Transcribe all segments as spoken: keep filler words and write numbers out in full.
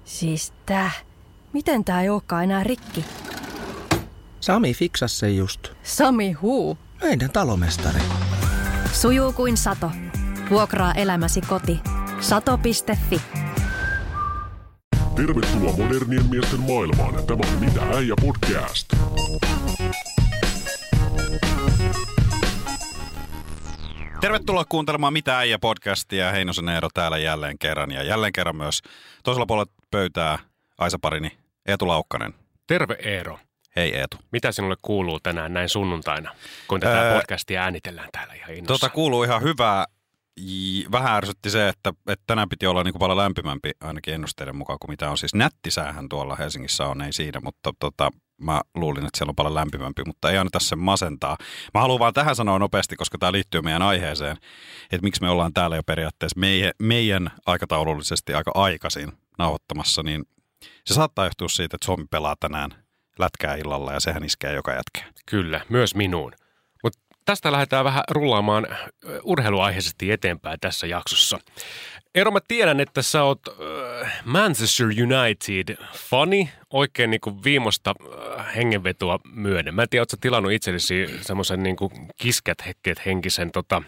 Siis tää. Miten tää ei olekaan enää rikki? Sami fiksasi se just. Sami huu. Meidän talomestari. Sujuu kuin sato. Vuokraa elämäsi koti. sato piste fi. Tervetuloa modernien miesten maailmaan. Tämä on Mitä äijä podcast. Tervetuloa kuuntelemaan Mitä äijä podcastia. Heinosen Eero täällä jälleen kerran. Ja jälleen kerran myös toisella puolella pöytää Aisaparini Eetu Laukkanen. Terve Eero. Hei Eetu. Mitä sinulle kuuluu tänään näin sunnuntaina, kun tätä öö, podcastia äänitellään täällä ihan innossa? Tota kuuluu ihan hyvää. Vähän ärsytti se, että, että tänään piti olla niin kuin paljon lämpimämpi ainakin ennusteiden mukaan kuin mitä on. Siis nättisäähän tuolla Helsingissä on, ei siinä, mutta tota, mä luulin, että siellä on paljon lämpimämpi, mutta ei anneta sen masentaa. Mä haluan vaan tähän sanoa nopeasti, koska tämä liittyy meidän aiheeseen, että miksi me ollaan täällä jo periaatteessa meidän, meidän aikataulullisesti aika aikaisin nauhoittamassa, niin se saattaa johtua siitä, että Suomi pelaa tänään lätkää illalla ja sehän iskee joka jätkään. Kyllä, myös minuun. Mutta tästä lähdetään vähän rullaamaan urheiluaiheisesti eteenpäin tässä jaksossa. Eero, mä tiedän, että sä oot äh, Manchester United-fani, oikein niin kuin viimeistä äh, hengenvetoa myöden. Mä en tiedä, ootko sä tilannut itsellesi semmoisen niin kuin kiskät hekkeet henkisen tota,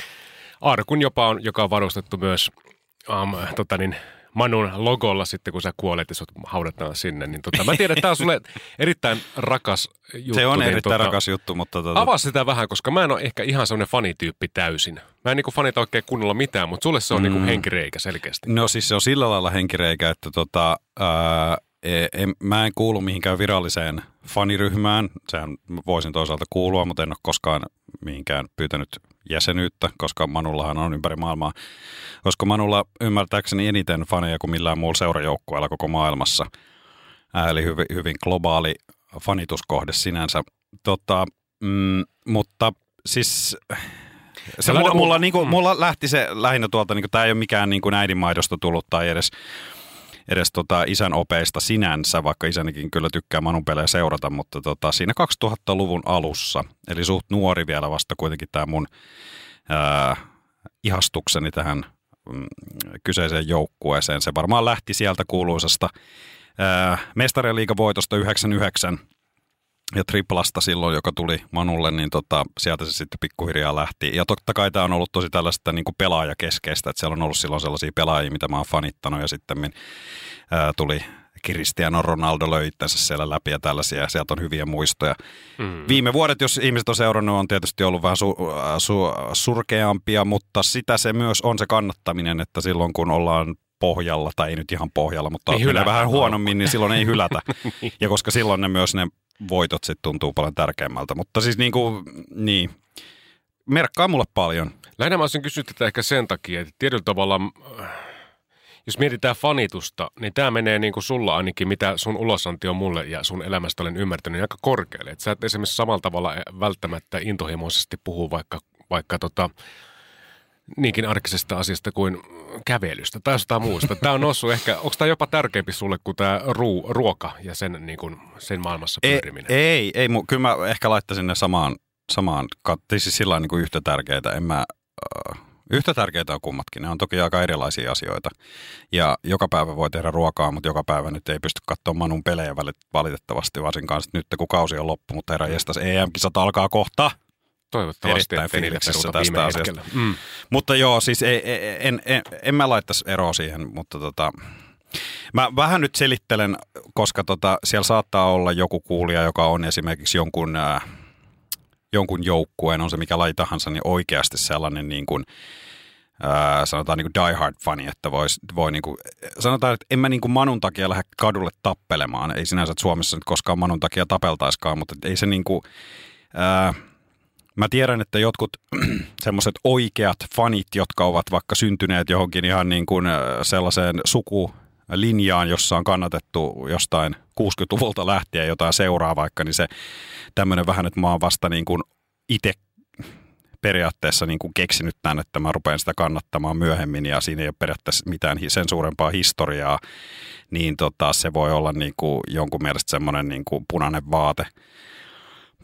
arkun jopa, on, joka on varustettu myös um, tota niin, Manun logolla sitten, kun sä kuolet ja sut haudataan sinne. Niin tota, mä tiedän, että tää on sulle erittäin rakas juttu. Se on niin erittäin tota, rakas juttu, mutta... Tota... Avaa sitä vähän, koska mä en ole ehkä ihan semmoinen fanityyppi täysin. Mä en niinku fanita oikein kunnolla mitään, mutta sulle se on mm. niinku henkireikä selkeästi. No siis se on sillä lailla henkireikä, että tota, ää, en, mä en kuulu mihinkään viralliseen faniryhmään. Sehän voisin toisaalta kuulua, mutta en ole koskaan mihinkään pyytänyt jäsenyyttä, koska Manullahan on ympäri maailmaa. Koska Manulla ymmärtääkseni eniten faneja kuin millään muulla seurajoukkueella koko maailmassa. Ää, eli hyvin, hyvin globaali fanituskohde sinänsä. Tota, mm, mutta siis... Se mulla, mulla, niinku, mulla lähti se lähinnä tuolta, niinku, tämä ei ole mikään niinku äidinmaidosta tullut tai edes, edes tota isän opeista sinänsä, vaikka isänikin kyllä tykkää Manun pelejä seurata, mutta tota, siinä kaksituhattaluvun alussa, eli suht nuori vielä vasta kuitenkin tämä mun ää, ihastukseni tähän mm, kyseiseen joukkueeseen. Se varmaan lähti sieltä kuuluisasta ää, Mestarien liigavoitosta yhdeksänkymmentäyhdeksän. Ja triplasta silloin, joka tuli Manulle, niin tota, sieltä se sitten pikkuhiljaa lähti. Ja totta kai tämä on ollut tosi tällaista niin kuin pelaajakeskeistä, että siellä on ollut silloin sellaisia pelaajia, mitä mä oon fanittanut, ja sitten ää, tuli Cristiano Ronaldo löi itsensä siellä läpi ja tällaisia, ja sieltä on hyviä muistoja. Mm. Viime vuodet, jos ihmiset on seurannut, on tietysti ollut vähän su, su, surkeampia, mutta sitä se myös on se kannattaminen, että silloin kun ollaan pohjalla, tai ei nyt ihan pohjalla, mutta menee vähän huonommin, niin silloin ei hylätä. Niin. Ja koska silloin ne myös ne voitot sitten tuntuu paljon tärkeämmältä. Mutta siis niin kuin, niin, merkkaa mulle paljon. Lähinnä mä olisin kysynyt tätä ehkä sen takia, että tietyllä tavalla, jos mietitään fanitusta, niin tämä menee niin kuin sulla ainakin, mitä sun ulosanti on mulle ja sun elämästä olen ymmärtänyt, niin aika korkealle. Että sä et esimerkiksi samalla tavalla välttämättä intohimoisesti puhu vaikka, vaikka tota, niinkin arkisesta asiasta kuin kävelystä tai jostain muusta. Tämä on noussut ehkä, onko tämä jopa tärkeämpi sulle kuin tämä ruu, ruoka ja sen, niin kuin, sen maailmassa pyöriminen? Ei, ei, ei kyllä mä ehkä laittaisin ne samaan, samaan siis sillä niin kuin yhtä tärkeitä. En mä, uh, yhtä tärkeitä on kummatkin. Ne on toki aika erilaisia asioita. Ja joka päivä voi tehdä ruokaa, mutta joka päivä nyt ei pysty katsomaan Manun pelejä valitettavasti, varsinkaan nyt kun kausi on loppu, mutta herran jestas, E M-kisat alkaa kohta. Toivottavasti, erittäin fiiliksissä tästä asiasta. Mm. Mutta joo, siis ei, en, en, en mä laittaisi eroa siihen, mutta tota, mä vähän nyt selittelen, koska tota, siellä saattaa olla joku kuulija, joka on esimerkiksi jonkun, äh, jonkun joukkueen, on se mikä laji tahansa, niin oikeasti sellainen niin kuin, äh, sanotaan niin kuin die hard fani, että vois, voi niin kuin, sanotaan, että en mä niin kuin Manun takia lähde kadulle tappelemaan. Ei sinänsä, että Suomessa nyt koskaan Manun takia tapeltaiskaan, mutta ei se niin kuin... Äh, Mä tiedän, että jotkut semmoiset oikeat fanit, jotka ovat vaikka syntyneet johonkin ihan niin kuin sellaiseen sukulinjaan, jossa on kannatettu jostain kuusikymmentäluvulta lähtien jotain seuraa vaikka, niin se tämmöinen vähän, että mä oon vasta niin kuin itse periaatteessa niin kuin keksinyt tämän, että mä rupean sitä kannattamaan myöhemmin ja siinä ei ole periaatteessa mitään sen suurempaa historiaa, niin tota, se voi olla niin kuin jonkun mielestä semmoinen niin kuin punainen vaate.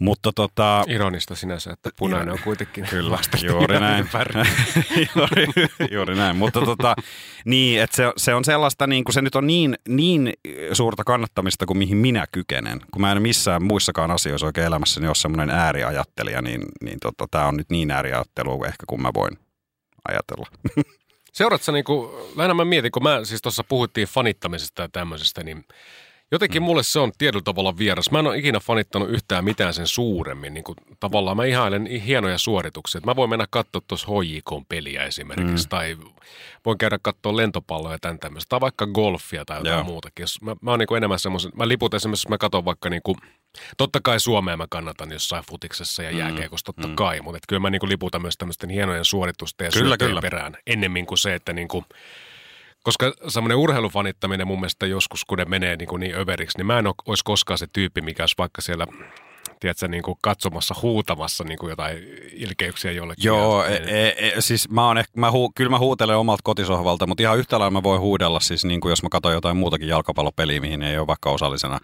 Mutta tota... Ironista sinänsä, että punainen on kuitenkin kyllä, juuri näin. juuri, juuri näin. Mutta tota, niin, että se, se on sellaista, niin kuin se nyt on niin, niin suurta kannattamista kuin mihin minä kykenen. Kun mä en missään muissakaan asioissa oikein elämässäni ole semmoinen ääriajattelija, niin, niin tota, tämä on nyt niin ääriajattelua ehkä kuin mä voin ajatella. Seuraatko sä, niin kuin, lähinnä mä mietin, kun mä siis tuossa puhuttiin fanittamisesta ja tämmöisestä, niin jotenkin mulle se on tietyllä tavalla vieras. Mä en ole ikinä fanittanut yhtään mitään sen suuremmin. Niin kuin, tavallaan mä ihailen hienoja suorituksia. Mä voin mennä katsoa tuossa H J K:n-peliä esimerkiksi, mm. tai voin käydä katsoa lentopalloja ja tämän tämmöistä, tai vaikka golfia tai jotain Joo. muutakin. Mä, mä oon niin kuin enemmän semmoisen, mä liput esimerkiksi, jos mä katson vaikka niin kuin, totta kai Suomea mä kannatan jossain futiksessa ja jääkiekossa, totta mm. kai, mutta kyllä mä niin kuin liputan myös tämmöisten hienojen suoritusten ja syöttöjen perään, ennemmin kuin se, että niin kuin, koska semmoinen urheilufanittaminen mun mielestä joskus, kun ne menee niin, niin överiksi, niin mä en olisi koskaan se tyyppi, mikä olisi vaikka siellä, tiedätkö, niin kuin katsomassa, huutamassa niin kuin jotain ilkeyksiä jollekin. Joo, e, e, siis mä oon ehkä, mä huu, kyllä mä huutelen omalta kotisohvalta, mutta ihan yhtä lailla mä voin huudella siis niin kuin jos mä katson jotain muutakin jalkapallopeliä, mihin ei ole vaikka osallisena.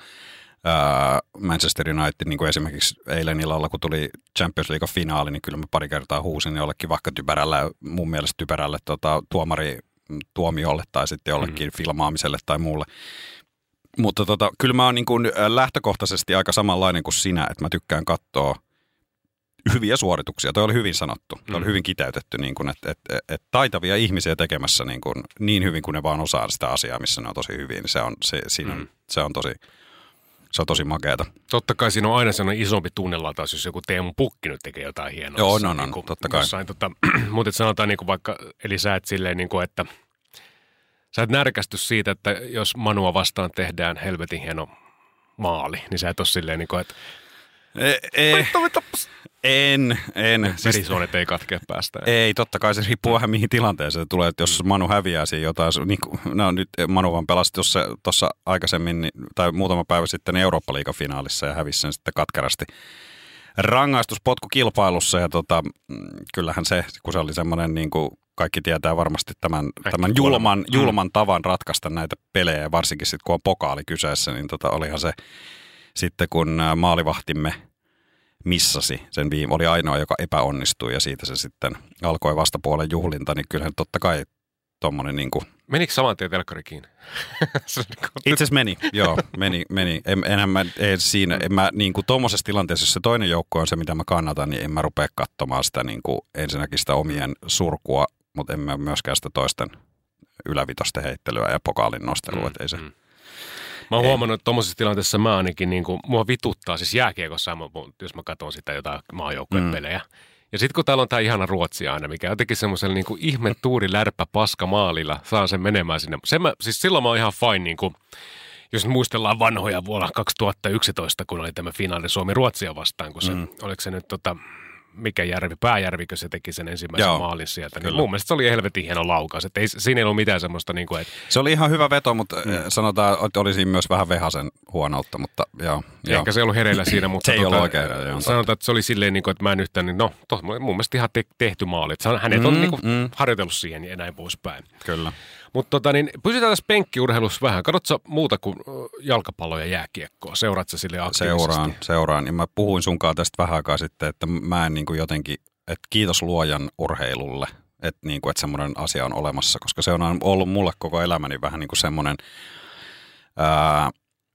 Uh, Manchester United, niin kuin esimerkiksi eilen illalla, kun tuli Champions League-finaali, niin kyllä mä pari kertaa huusin jollekin vaikka typerälle, mun mielestä typerälle tota, tuomari tuomiolle tai sitten jollekin mm. filmaamiselle tai muulle. Mutta tota, kyllä mä oon niin kuin lähtökohtaisesti aika samanlainen kuin sinä, että mä tykkään katsoa hyviä suorituksia. Toi oli hyvin sanottu. Toi mm. oli hyvin kiteytetty, niin kuin, että, että, että taitavia ihmisiä tekemässä niin, kuin, niin hyvin kuin ne vaan osaa sitä asiaa, missä ne on tosi hyvin. Se on, se, siinä on, mm. se on tosi... Se on tosi makeata. Totta kai siinä on aina sellainen isompi tunnelataus, jos joku Teemu Pukki nyt tekee jotain hienoa. Joo, no, no, niin kuin, totta kai. Jossain, tota, mutta sanotaan niin kuin vaikka, eli sä et silleen niin kuin, että sä et närkästy siitä, että jos Manua vastaan tehdään helvetin hieno maali, niin sä et ole silleen niin kuin, että ei, en, en. Verisuonet ei katkea päästä. Ei, totta kai se riippuu vähän mihin tilanteeseen se tulee, että jos Manu häviää siinä jotain, niin kuin, no nyt Manu vaan pelasi tuossa aikaisemmin, niin, tai muutama päivä sitten Eurooppa-liigafinaalissa ja hävisi sen sitten katkerasti rangaistuspotkukilpailussa ja tota, kyllähän se, kun se oli semmoinen niin kuin kaikki tietää varmasti tämän, tämän julman, julman tavan ratkaista näitä pelejä, varsinkin sitten kun on pokaali kyseessä, niin tota, olihan se sitten kun maalivahtimme missasi, sen viime, oli ainoa, joka epäonnistui ja siitä se sitten alkoi vastapuolen juhlinta, niin kyllähän totta kai tommonen niin kuin... Menikö saman tien telkkari kiinni? Itse asiassa meni, joo, meni, meni. En, enhän mä, en siinä, en mä niin kuin tommosessa tilanteessa, jos se toinen joukko on se, mitä mä kannatan, niin en mä rupea katsomaan sitä niin kuin ensinnäkin sitä omien surkua, mutta en mä myöskään sitä toisten ylävitosten heittelyä ja pokaalin nostelua, mm, että ei se... Mm. Mä oon huomannut, että tuommoisessa tilanteessa mä ainakin, niin kuin, mua vituttaa, siis jääkiekossa, jos mä katson sitä jotain maajoukkojen mm. pelejä. Ja sitten kun täällä on tää ihana Ruotsi aina, mikä jotenkin semmoisella niin kuin ihme tuuri lärppä paska maalilla, saa sen menemään sinne. Sen mä, siis silloin mä oon ihan fine, niin kuin, jos muistellaan vanhoja vuonna kaksituhattayksitoista, kun oli tämä finaali Suomi-Ruotsia vastaan, kun se, mm. oliko se nyt tota... mikä järvi, Pääjärvikö se teki sen ensimmäisen Joo, maalin sieltä. Niin mun mielestä se oli helvetin hieno laukaus. Että ei, siinä ei ollut mitään semmoista, niin kuin, että... Se oli ihan hyvä veto, mutta mm. sanotaan, että oli siinä myös vähän Vehasen huonoutta, mutta joo. Ehkä joo. se ei ollut hereillä siinä, mutta... se ei tota, ollut oikein hereillä. Sanotaan, että se oli silleen, niin kuin, että mä en yhtään, niin no, toh, mun mielestä ihan te- tehty maali. Että hänet mm, on niin kuin, mm. harjoitellut siihen ja näin poispäin. Kyllä. Mutta tota, niin pysytään tässä penkkiurheilussa vähän. Katsotko muuta kuin jalkapallo ja jääkiekkoa? Seuraatko sille aktiivisesti? Seuraan, seuraan. Ja mä puhuin sunkaan tästä vähän aikaa sitten, että mä en niin kuin jotenkin, että kiitos luojan urheilulle, että, niin kuin, että semmoinen asia on olemassa, koska se on ollut mulle koko elämäni vähän niin kuin semmoinen, ää,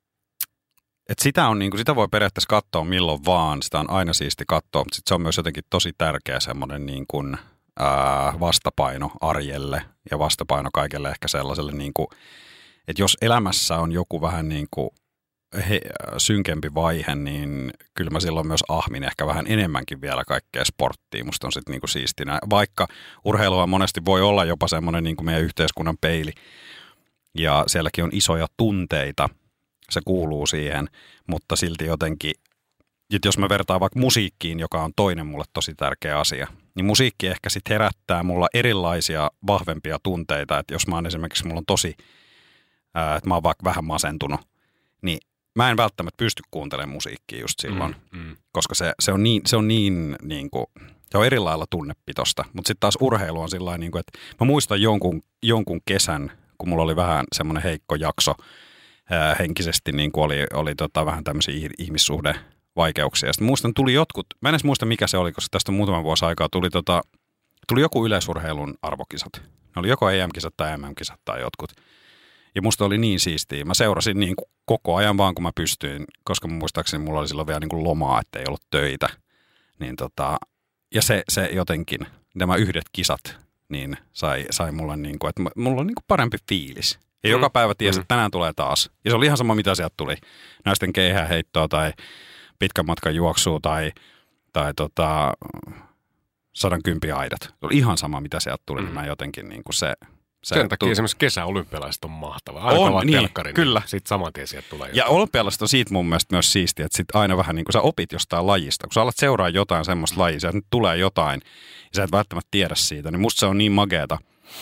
että sitä, on, niin kuin, sitä voi periaatteessa katsoa milloin vaan, sitä on aina siisti katsoa, mutta sit se on myös jotenkin tosi tärkeä semmoinen niin kuin, ää, vastapaino arjelle ja vastapaino kaikelle ehkä sellaiselle, niin kuin, että jos elämässä on joku vähän niin kuin he, synkempi vaihe, niin kyllä mä silloin myös ahmin ehkä vähän enemmänkin vielä kaikkea sporttia. Musta on sitten niinku siistinä. Vaikka urheilua monesti voi olla jopa semmoinen niinku meidän yhteiskunnan peili ja sielläkin on isoja tunteita, se kuuluu siihen, mutta silti jotenkin, että jos mä vertaan vaikka musiikkiin, joka on toinen mulle tosi tärkeä asia, niin musiikki ehkä sitten herättää mulla erilaisia vahvempia tunteita, että jos mä oon esimerkiksi, mulla on tosi, ää, että mä oon vaikka vähän masentunut, niin mä en välttämättä pysty kuuntelemaan musiikkia just silloin, mm, mm. koska se, se on niin, se on niin, niin kuin, se on eri lailla tunnepitosta. Mutta sitten taas urheilu on sillä niin kuin, että mä muistan jonkun, jonkun kesän, kun mulla oli vähän semmoinen heikko jakso ää, henkisesti, niin kuin oli, oli tota, vähän tämmöisiä ihmissuhde vaikeuksia. Sitten muistan, tuli jotkut, mä en edes muista mikä se oli, koska tästä on muutaman vuosi aikaa, tuli, tota, tuli joku yleisurheilun arvokisat. Ne oli joko E M-kisat tai M M-kisat tai jotkut. Ja musta oli niin siistiä. Mä seurasin niin kuin koko ajan vaan, kun mä pystyin, koska muistaakseni mulla oli silloin vielä niin kuin lomaa, että ei ollut töitä. Niin tota, ja se, se jotenkin, nämä yhdet kisat, niin sai, sai mulle niin kuin, että mulla on niin kuin parempi fiilis. Ja joka päivä tiesi, että tänään tulee taas. Ja se oli ihan sama, mitä sieltä tuli. Naisten keihäänheittoa tai pitkän matkan juoksua tai, tai tota, sadan kympiä aidat. Se oli ihan sama, mitä sieltä tuli. Mm. Niin mä jotenkin niin kuin se... se Sen takia tuli... esimerkiksi kesäolympialaiset on mahtava. Aina on, niin, telkkarin, kyllä. Niin sitten saman tien sieltä tulee jotain. Ja olympialaiset on siitä mun mielestä myös siistiä, että sit aina vähän niin kuin sä opit jostain lajista. Kun sä alat seuraa jotain semmoista lajia, sieltä nyt tulee jotain, ja sä et välttämättä tiedä siitä, niin musta se on niin mageeta.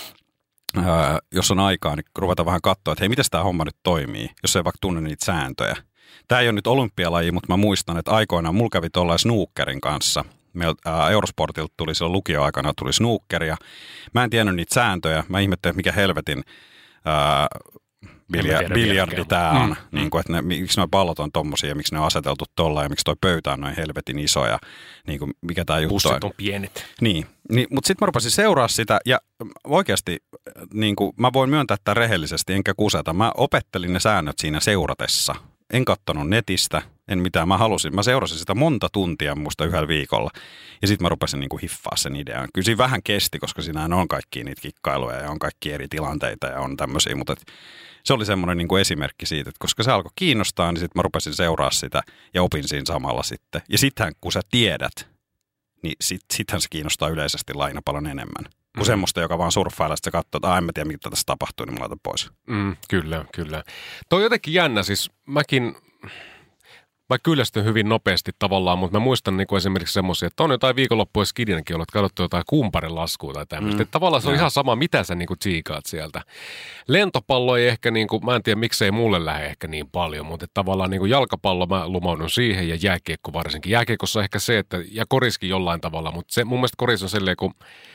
Öö, jos on aikaa, niin ruveta vähän katsoa, että hei, miten tämä homma nyt toimii, jos ei vaikka tunne niitä sääntöjä. Tämä ei ole nyt olympialaji, mutta mä muistan, että aikoinaan mulla kävi tuollainen snookerin kanssa. Meiltä Eurosportilta tuli silloin lukioaikana tuli snookeria. Mä en tiennyt niitä sääntöjä. Mä ihmettelin, että mikä helvetin ää, bilja, biljardi tämä on. Mm. Niin kuin, että ne, miksi nuo pallot on tommosia ja miksi ne on aseteltu tolla ja miksi toi pöytä on noin helvetin iso ja niin kuin, mikä tämä juttu on. Pussit on pienet. Niin, niin mutta sitten mä rupesin seuraa sitä ja oikeasti niin kuin, mä voin myöntää tämän rehellisesti enkä kuseta. Mä opettelin ne säännöt siinä seuratessa. En katsonut netistä, en mitään. Mä halusin, mä seurasin sitä monta tuntia musta yhdellä viikolla. Ja sitten mä rupesin niinku hiffaa sen idean. Kyllä siinä vähän kesti, koska siinä on kaikkia niitä kikkailuja ja on kaikki eri tilanteita ja on tämmöisiä. Mutta se oli semmoinen niinku esimerkki siitä, että koska se alkoi kiinnostaa, niin sitten mä rupesin seuraa sitä ja opin siinä samalla sitten. Ja sittenhän kun sä tiedät, niin sit, sittenhän se kiinnostaa yleisesti laina paljon enemmän. Kun mm. semmoista, joka vaan surffailee, että sä katsoo, että en mä tiedä, mitä tässä tapahtuu, niin mä laitan pois. Mm, kyllä, kyllä. Toi on jotenkin jännä, siis mäkin, mä kyllästyn hyvin nopeasti tavallaan, mutta mä muistan niin kuin esimerkiksi semmoisia, että on jotain viikonloppuja skidinäkin ollut, että katsottu jotain kumparin laskua tai tämmöistä. Mm. Tavallaan se on ja. ihan sama, mitä sä niin kuin tsiikaat sieltä. Lentopallo ei ehkä, niin kuin, mä en tiedä miksei mulle lähde ehkä niin paljon, mutta tavallaan niin kuin jalkapallo mä lumaudun siihen ja jääkiekko varsinkin. Jääkiekossa on ehkä se, että, ja koriskin jollain tavalla, mutta se, mun mielestä koris on silleen, kun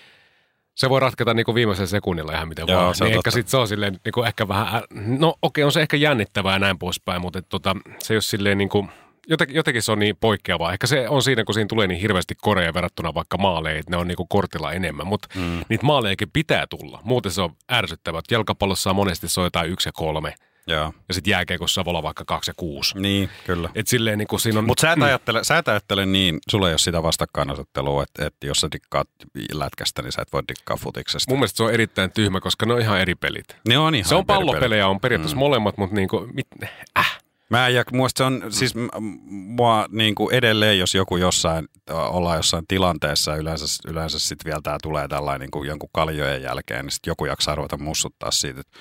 se voi ratketa niinku viimeisen sekunnilla ihan miten Joo, vaan. Niin ehkä sitten se on silleen niinku ehkä vähän, no okei, on se ehkä jännittävää ja näin poispäin, mutta tota, se ei ole silleen niinku, jotenkin, jotenkin se on niin poikkeavaa. Ehkä se on siinä, kun siinä tulee niin hirveästi koreja verrattuna vaikka maaleihin, että ne on niinku kortilla enemmän, mutta mm. niitä maaleihin pitää tulla. Muuten se on ärsyttävää. Jalkapallossa monesti se on jotain yksi ja kolme. Joo. Ja sitten jääkiekossa voi olla vaikka kaksi ja kuusi. Niin, kyllä. Et silleen niin kuin siinä on... Mutta sä et ajattele, sä et ajattele niin, sulla ei ole sitä vastakkainasettelua, että, että jos sä dikkaat lätkästä, niin sä et voi dikkaa futiksesta. Mun mielestä se on erittäin tyhmä, koska ne on ihan eri pelit. Ne on ihan Se on pallopelejä, on periaatteessa mm. molemmat, mutta niin kuin, mit, äh. Mä ja muista se on, siis mua niin kuin edelleen, jos joku jossain, ollaan jossain tilanteessa, yleensä, yleensä sitten vielä tää tulee tällainen niin kuin jonkun kaljojen jälkeen, niin sitten joku jaksaa ruveta mussuttaa siitä, että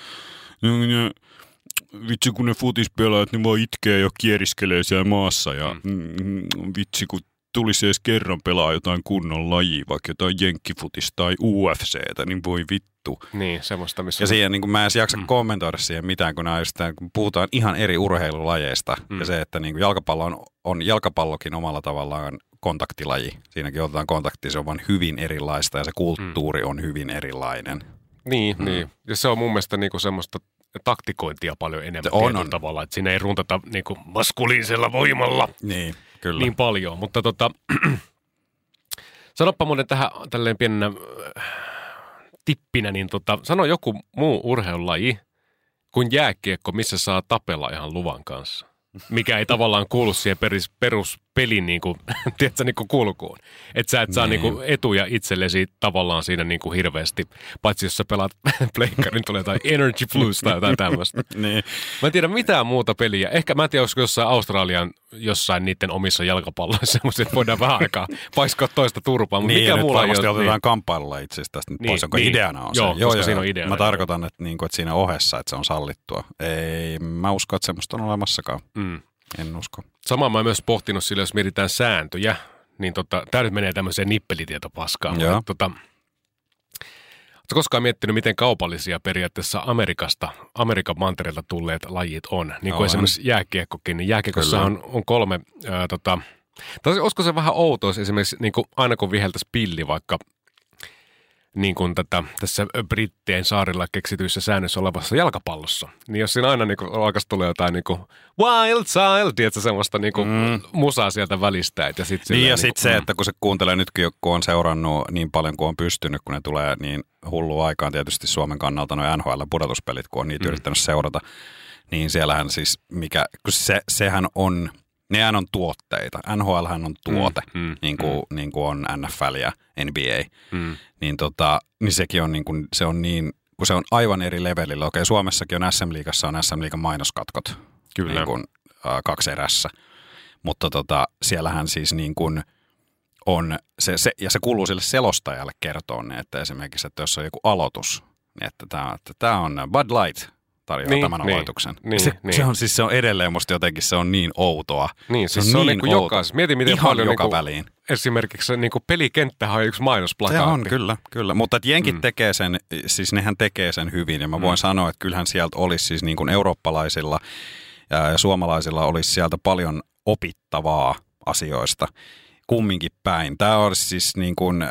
vitsi kun ne futispelaajat, ne vaan itkee ja kieriskelee siellä maassa ja mm. vitsi kun tulisi edes kerran pelaa jotain kunnon lajia, vaikka jotain jenkkifutista tai U F C:tä, niin voi vittu. Niin, semmoista, missä... Ja siihen, niin kun mä en edes jaksa mm. kommentoida siihen mitään, kun, sitä, kun puhutaan ihan eri urheilulajeista mm. ja se, että niin jalkapallo on, on jalkapallokin omalla tavallaan kontaktilaji. Siinäkin otetaan kontaktia, se on vaan hyvin erilaista ja se kulttuuri mm. on hyvin erilainen. Niin, mm. niin. Ja se on mun mielestä niinku semmoista taktikointia paljon enemmän on, on. tavalla, että siinä ei runtata niinku maskuliinisella voimalla niin, kyllä. niin paljon. Mutta tota, sanoppa muuten tähän tälleen pienenä tippinä, niin tota, sano joku muu urheilulaji kuin jääkiekko, missä saa tapella ihan luvan kanssa. Mikä ei tavallaan kuulu siihen peris, peruspelin niin kuin, tiedätkö, niin kuin kulkuun. Että sä et saa niin kuin etuja itsellesi tavallaan siinä niin kuin hirveästi. Paitsi jos sä pelaat pleikkarin, tulee jotain Energy Plus tai jotain tämmöistä. Niin. Mä en tiedä mitään muuta peliä. Ehkä mä en tiedä, olisiko jossain Australian jossain niiden omissa jalkapalloissa semmoisia, että voidaan vähän aikaa paiskaa toista turpaa. Mutta niin, mikä muulla varmasti ei ole, otetaan niin. kampailulla itse asiassa tästä nyt niin, pois, onko niin. ideana on joo, se. Joo, koska joo, siinä on ideana. Mä tarkoitan, että, niin kuin, että siinä ohessa, että se on sallittua. Ei, mä usko, että semmoista on olemassakaan. Mm. En usko. Samaa mä oon myös pohtinut sillä, jos mietitään sääntöjä, niin tota, tää nyt menee tämmöiseen nippelitietopaskaan. Mutta tota, ootko koskaan miettinyt, miten kaupallisia periaatteessa Amerikasta, Amerikan mantereelta tulleet lajit on? Niin kuin esimerkiksi jääkiekkokin. Niin jääkiekossa on, on kolme, ää, tota, tai olisiko se vähän outoa esimerkiksi niin kuin aina kun viheltäisi pilli vaikka niin kuin tätä, tässä Brittien saarilla keksityissä säännössä olevassa jalkapallossa. Niin jos siinä aina niin kuin alkaisi tulla jotain niin kuin wild child, tiedätkö, semmoista niin kuin mm. musaa sieltä välistä. Ja sit niin ja niin sitten kuin, se, että kun se kuuntelee nytkin, kun on seurannut niin paljon kuin on pystynyt, kun ne tulee niin hullua aikaan tietysti Suomen kannalta noin N H L-pudotuspelit, kun on niitä mm. yrittänyt seurata, niin siellähän siis, mikä, kun se, sehän on, nehän on tuotteita. N H L:hän on tuote, mm, mm, niin, kuin, mm. niin kuin on N F L ja N B A. Mm. Niin, tota, niin sekin on niin kuin, se on niin, kun se on aivan eri levelillä. Okei, Suomessakin on S M-liigassa, on S M-liigan mainoskatkot. Kyllä. Niin kuin, äh, kaksi erässä. Mutta tota, siellähän siis niin kuin on, se, se, ja se kuuluu sille selostajalle kertoa ne, että esimerkiksi, että jos on joku aloitus, niin että tämä, että tämä on Bud Light tarjoaa niin, tämän niin, aloituksen. Niin, se, niin. se on siis se on edelleen musta jotenkin se on niin outoa. Niin, siis se on, se on niin niin jokaisessa. Mieti miten ihan paljon joka niin kuin, väliin. Esimerkiksi niin kuin pelikenttähän on yksi mainosplakaatti. Se on kyllä, kyllä. Mutta että jenkit mm. tekee sen, siis nehän tekee sen hyvin ja mä voin mm. sanoa, että kyllähän sieltä olisi siis niin kuin eurooppalaisilla ja, ja suomalaisilla olisi sieltä paljon opittavaa asioista kumminkin päin. Tämä olisi siis niin kuin,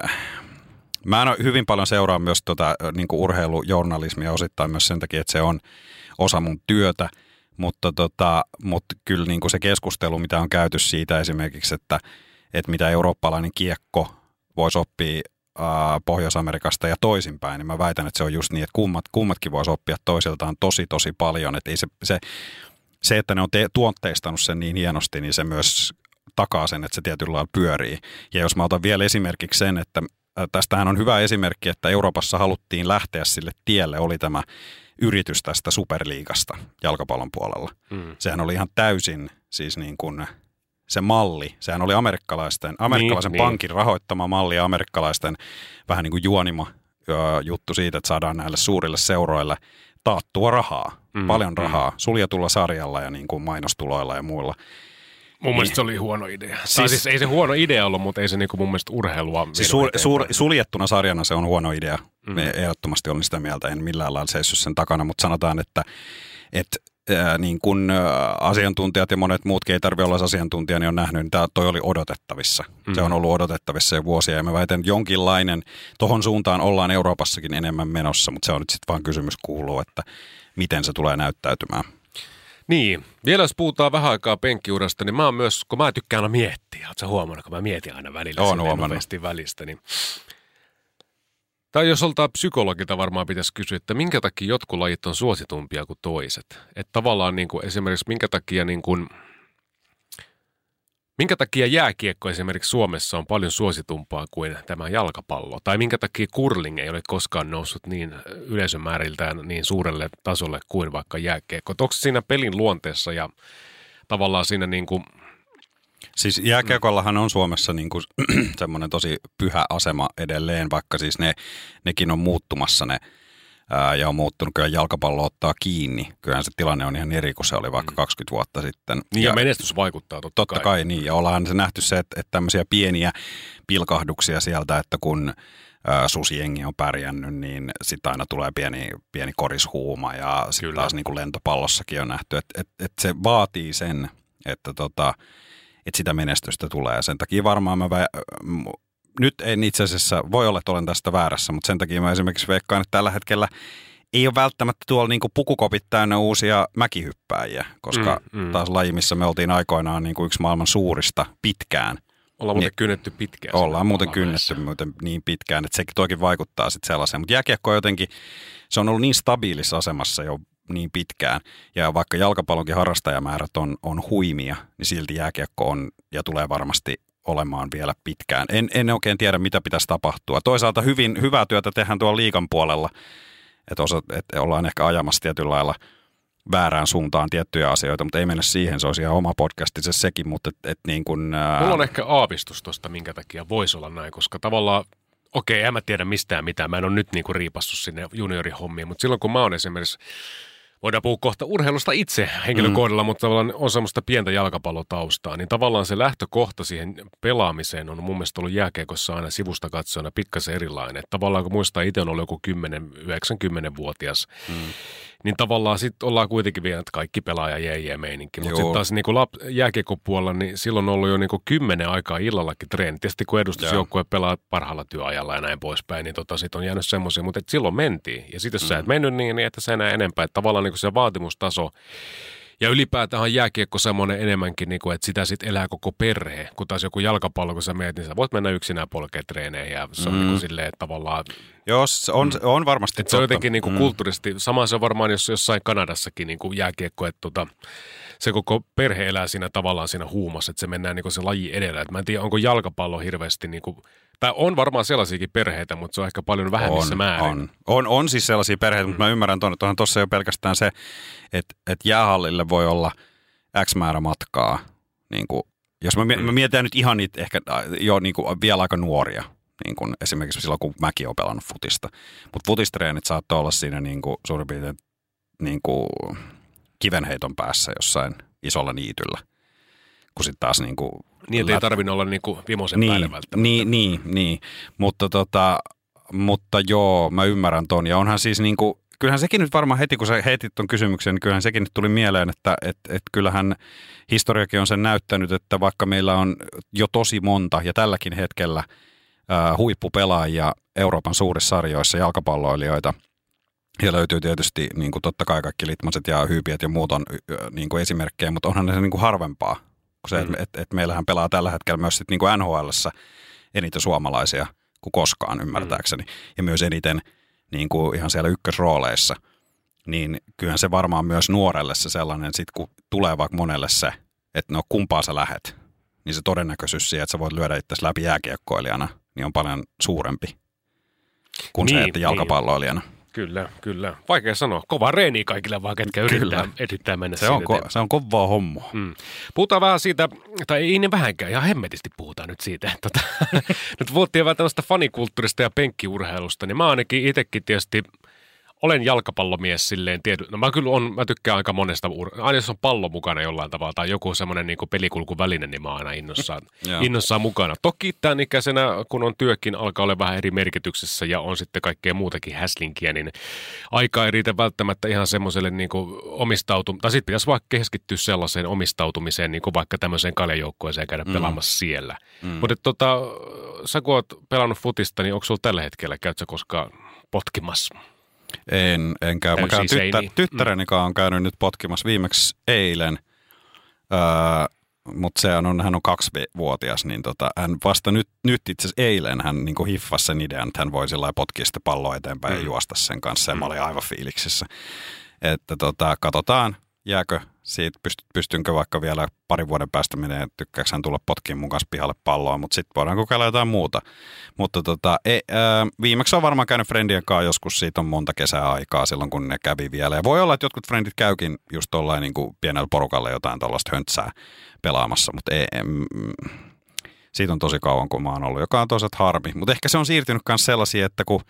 mä en hyvin paljon seuraa myös tota, niin kuin urheilujournalismia osittain myös sen takia, että se on osa mun työtä, mutta, tota, mutta kyllä niin kuin se keskustelu, mitä on käyty siitä esimerkiksi, että, että mitä eurooppalainen kiekko voisi oppia ää, Pohjois-Amerikasta ja toisinpäin, niin mä väitän, että se on just niin, että kummat, kummatkin voisi oppia toisiltaan tosi tosi paljon, että ei se, se, se, että ne on te- tuotteistanut sen niin hienosti, niin se myös takaa sen, että se tietyllä lailla pyörii. Ja jos mä otan vielä esimerkiksi sen, että tästähän on hyvä esimerkki, että Euroopassa haluttiin lähteä sille tielle, oli tämä yritys tästä superliigasta jalkapallon puolella. Mm. Sehän oli ihan täysin siis niin kuin se malli, sehän oli amerikkalaisten, amerikkalaisen niin, pankin niin. rahoittama malli ja amerikkalaisten vähän niin kuin juonima juttu siitä, että saadaan näille suurille seuroille taattua rahaa, mm, paljon rahaa, mm. suljetulla sarjalla ja niin kuin mainostuloilla ja muilla. Mun niin. mielestä se oli huono idea. Siis, tai siis ei se huono idea ollut, mutta ei se niinku mun mielestä urheilua. Siis suur, suur, suljettuna sarjana se on huono idea. Mm. Ehdottomasti olen sitä mieltä, en millään lailla seissyt sen takana, mutta sanotaan, että et, ää, niin kun ää, asiantuntijat ja monet muutkin ei tarvitse olla asiantuntija, niin on nähnyt, niin tää, toi oli odotettavissa. Mm. Se on ollut odotettavissa jo vuosia ja mä väitän, että jonkinlainen, tohon suuntaan ollaan Euroopassakin enemmän menossa, mutta se on nyt sitten vaan kysymys kuuluu, että miten se tulee näyttäytymään. Niin, vielä jos puhutaan vähän aikaa penkkiurasta, niin mä oon myös, kun mä tykkään aina miettiä, ootko sä huomannut, kun mä mietin aina välillä Oon huomannut. välistä, niin tai jos oltaan psykologilta varmaan pitäisi kysyä, että minkä takia jotkut lajit on suositumpia kuin toiset. Että tavallaan niin kuin esimerkiksi minkä takia, niin kuin, minkä takia jääkiekko esimerkiksi Suomessa on paljon suositumpaa kuin tämä jalkapallo. Tai minkä takia curling ei ole koskaan noussut niin yleisömääriltään niin suurelle tasolle kuin vaikka jääkiekko. Onko siinä pelin luonteessa ja tavallaan siinä niin kuin siis jääkiekollahan on Suomessa niin kuin semmoinen tosi pyhä asema edelleen, vaikka siis ne, nekin on muuttumassa ne ää, ja on muuttunut. Kyllä jalkapallo ottaa kiinni. Kyllähän se tilanne on ihan eri kuin se oli vaikka kaksikymmentä vuotta sitten. Niin ja, ja menestys vaikuttaa totta, totta kai. kai. Niin ja ollaan se nähty se, että, että tämmöisiä pieniä pilkahduksia sieltä, että kun ää, susijengi on pärjännyt, niin sitten aina tulee pieni, pieni korishuuma ja sitten taas niin kuin lentopallossakin on nähty, että, että, että se vaatii sen, että tota että sitä menestystä tulee. Sen takia varmaan mä, vä- nyt en itse asiassa, voi olla, että olen tästä väärässä, mutta sen takia mä esimerkiksi veikkaan, että tällä hetkellä ei ole välttämättä tuolla niinku pukukopit täynnä uusia mäkihyppääjiä, koska mm, mm. taas laji, missä me oltiin aikoinaan niinku yksi maailman suurista pitkään. Ollaan muuten niin, kynnetty pitkään. Ollaan muuten kynnetty muuten niin pitkään, että sekin toikin vaikuttaa sitten sellaiseen. Mutta jääkiekko on jotenkin, se on ollut niin stabiilissa asemassa jo niin pitkään. Ja vaikka jalkapallonkin harrastajamäärät on, on huimia, niin silti jääkiekko on ja tulee varmasti olemaan vielä pitkään. En, en oikein tiedä, mitä pitäisi tapahtua. Toisaalta hyvin, hyvää työtä tehdään tuolla liigan puolella, että, osa, että ollaan ehkä ajamassa tietyllä lailla väärään suuntaan tiettyjä asioita, mutta ei mennä siihen. Se olisi ihan oma podcasti se sekin, mutta et, et niin kuin ää... Mulla on ehkä aavistus tuosta, minkä takia voisi olla näin, koska tavallaan okei, en mä tiedä mistään mitään. Mä en ole nyt niinku riipassu sinne juniorihommiin, mutta silloin kun mä oon esimerkiksi, voidaan puhua kohta urheilusta itse henkilökohdalla, mm. mutta tavallaan on semmoista pientä jalkapallotaustaa, niin tavallaan se lähtökohta siihen pelaamiseen on mun mielestä ollut jääkiekossa aina sivusta katsojana pikkasen erilainen. Että tavallaan kun muistaa, itse on ollut joku kymmenen yhdeksänkymmenen-vuotias, mm. niin tavallaan sitten ollaan kuitenkin vielä, että kaikki pelaaja jee jee meininki. Mutta sitten taas niin lap- jääkiekkopuolella, niin silloin on ollut jo niin kymmenen aikaa illallakin treeni. Tietysti kun edustusjoukkue pelaa parhaalla työajalla ja näin poispäin, niin tota, sitten on jäänyt semmoisia, mutta et silloin mentiin. Ja sitten jos mm. sä et mennyt niin, niin että sä enää enempää. Että tavallaan niin se vaatimustaso ja ylipäätään on jääkiekko semmoinen enemmänkin, niin kuin, että sitä sitten elää koko perhe. Kun taas joku jalkapallo, kun sä meet, niin sä voit mennä yksinään polkea treeneihin ja se on mm. niin kuin silleen, että tavallaan... Joo, se on, on varmasti että se on jotenkin niin kuin mm. kulttuuristi. Sama se on varmaan jos, jossain Kanadassakin niin kuin jääkiekko, että tota, se koko perhe elää siinä tavallaan siinä huumassa, että se mennään niin kuin se laji edellä. Et mä en tiedä, onko jalkapallo hirveästi... Niin kuin, tai on varmaan sellaisiakin perheitä, mutta se on ehkä paljon vähemmissä on, määrin. On. on, on siis sellaisia perheitä, mm. mutta mä ymmärrän tuonne, että onhan tuossa jo pelkästään se, että, että jäähallille voi olla X määrä matkaa. Niin kuin, jos mä, mm. mä mietitään nyt ihan niitä ehkä jo niin kuin vielä aika nuoria, niin kuin esimerkiksi silloin, kun mäkin olen pelannut futista. Mutta futistreenit saattoi olla siinä niin kuin suurin piirtein niin kuin kivenheiton päässä jossain isolla niityllä. Kun sitten taas niin kuin... Niin, että ei tarvinnut olla niin kuin vimosen niin, päälle välttämättä. Niin, niin, niin. Mutta, tota, mutta joo, mä ymmärrän ton. Ja onhan siis niin kuin, kyllähän sekin nyt varmaan heti, kun sä heitit ton kysymyksen, niin kyllähän sekin nyt tuli mieleen, että et, et kyllähän historiakin on sen näyttänyt, että vaikka meillä on jo tosi monta ja tälläkin hetkellä ää, huippupelaajia Euroopan suurissa sarjoissa, jalkapalloilijoita, ja löytyy tietysti niin kuin totta kai kaikki Litmaset ja Hyypiet ja muut on niin kuin esimerkkejä, mutta onhan ne niin kuin harvempaa. Se, että et, et meillähän pelaa tällä hetkellä myös sit niinku N H L:ssä eniten suomalaisia kuin koskaan, ymmärtääkseni. Mm. Ja myös eniten niinku ihan siellä ykkösrooleissa. Niin kyllähän se varmaan myös nuorelle se sellainen, sit kun tulee vaikka monelle se, että no kumpaa sä lähet, niin se todennäköisyys siihen, että sä voit lyödä itsesi läpi jääkiekkoilijana, niin on paljon suurempi kuin niin, se, että jalkapalloilijana. Niin. Kyllä, kyllä. Vaikea sanoa. Kova reeni kaikille vaan, ketkä yrittää, yrittää mennä se on, ko- se on kovaa hommaa. Mm. Puhutaan vähän siitä, tai ei niin vähänkään, ihan hemmetisti puhutaan nyt siitä. Tota, nyt puhuttiin vähän tällaista fanikulttuurista ja penkkiurheilusta, niin mä ainakin itsekin tietysti olen jalkapallomies silleen, tiety, no mä kyllä on, mä tykkään aika monesta, aina jos on pallo mukana jollain tavalla tai joku semmoinen niin kuin pelikulkuväline, niin mä oon aina innossaan, innossaan mukana. Toki tämän ikäisenä, kun on työkin, alkaa olla vähän eri merkityksessä ja on sitten kaikkea muutakin häslinkiä, niin aika ei riitä välttämättä ihan semmoiselle niin kuin omistautumiseen, tai sitten pitäisi vaikka keskittyä sellaiseen omistautumiseen, niin kuin vaikka tämmöiseen kaljajoukkueeseen ja käydä mm. pelaamassa siellä. Mm. Mutta tota, sä kun oot pelannut futista, niin onko sulla tällä hetkellä, käyt sä koskaan potkimassa? En, en käy. Mä käyn tyttä, tyttäreni kanssa on käynyt nyt potkimassa viimeksi eilen, öö, mutta se on, hän on kaksivuotias, niin tota, hän vasta nyt, nyt itse asiassa eilen hän niin kuin hiffasi sen idean, että hän voi sillä potkia sitä palloa eteenpäin mm. ja juosta sen kanssa, ja mä olin aivan fiiliksissä. Että tota, katsotaan, jääkö siitä, pystynkö vaikka vielä parin vuoden päästä menee, tykkääkö hän tulla potkiin mun kanssa pihalle palloa, mutta sitten voidaan kokeilla jotain muuta. Mutta tota, e, ää, viimeksi on varmaan käynyt friendien kanssa joskus, siitä on monta kesää aikaa silloin, kun ne kävi vielä. Ja voi olla, että jotkut friendit käykin just tollain niin kuin pienellä porukalla jotain tuollaista höntsää pelaamassa, mutta ei, em, siitä on tosi kauan, kun mä oon ollut, joka on toisaalta harmi. Mutta ehkä se on siirtynyt myös sellaisia, että kun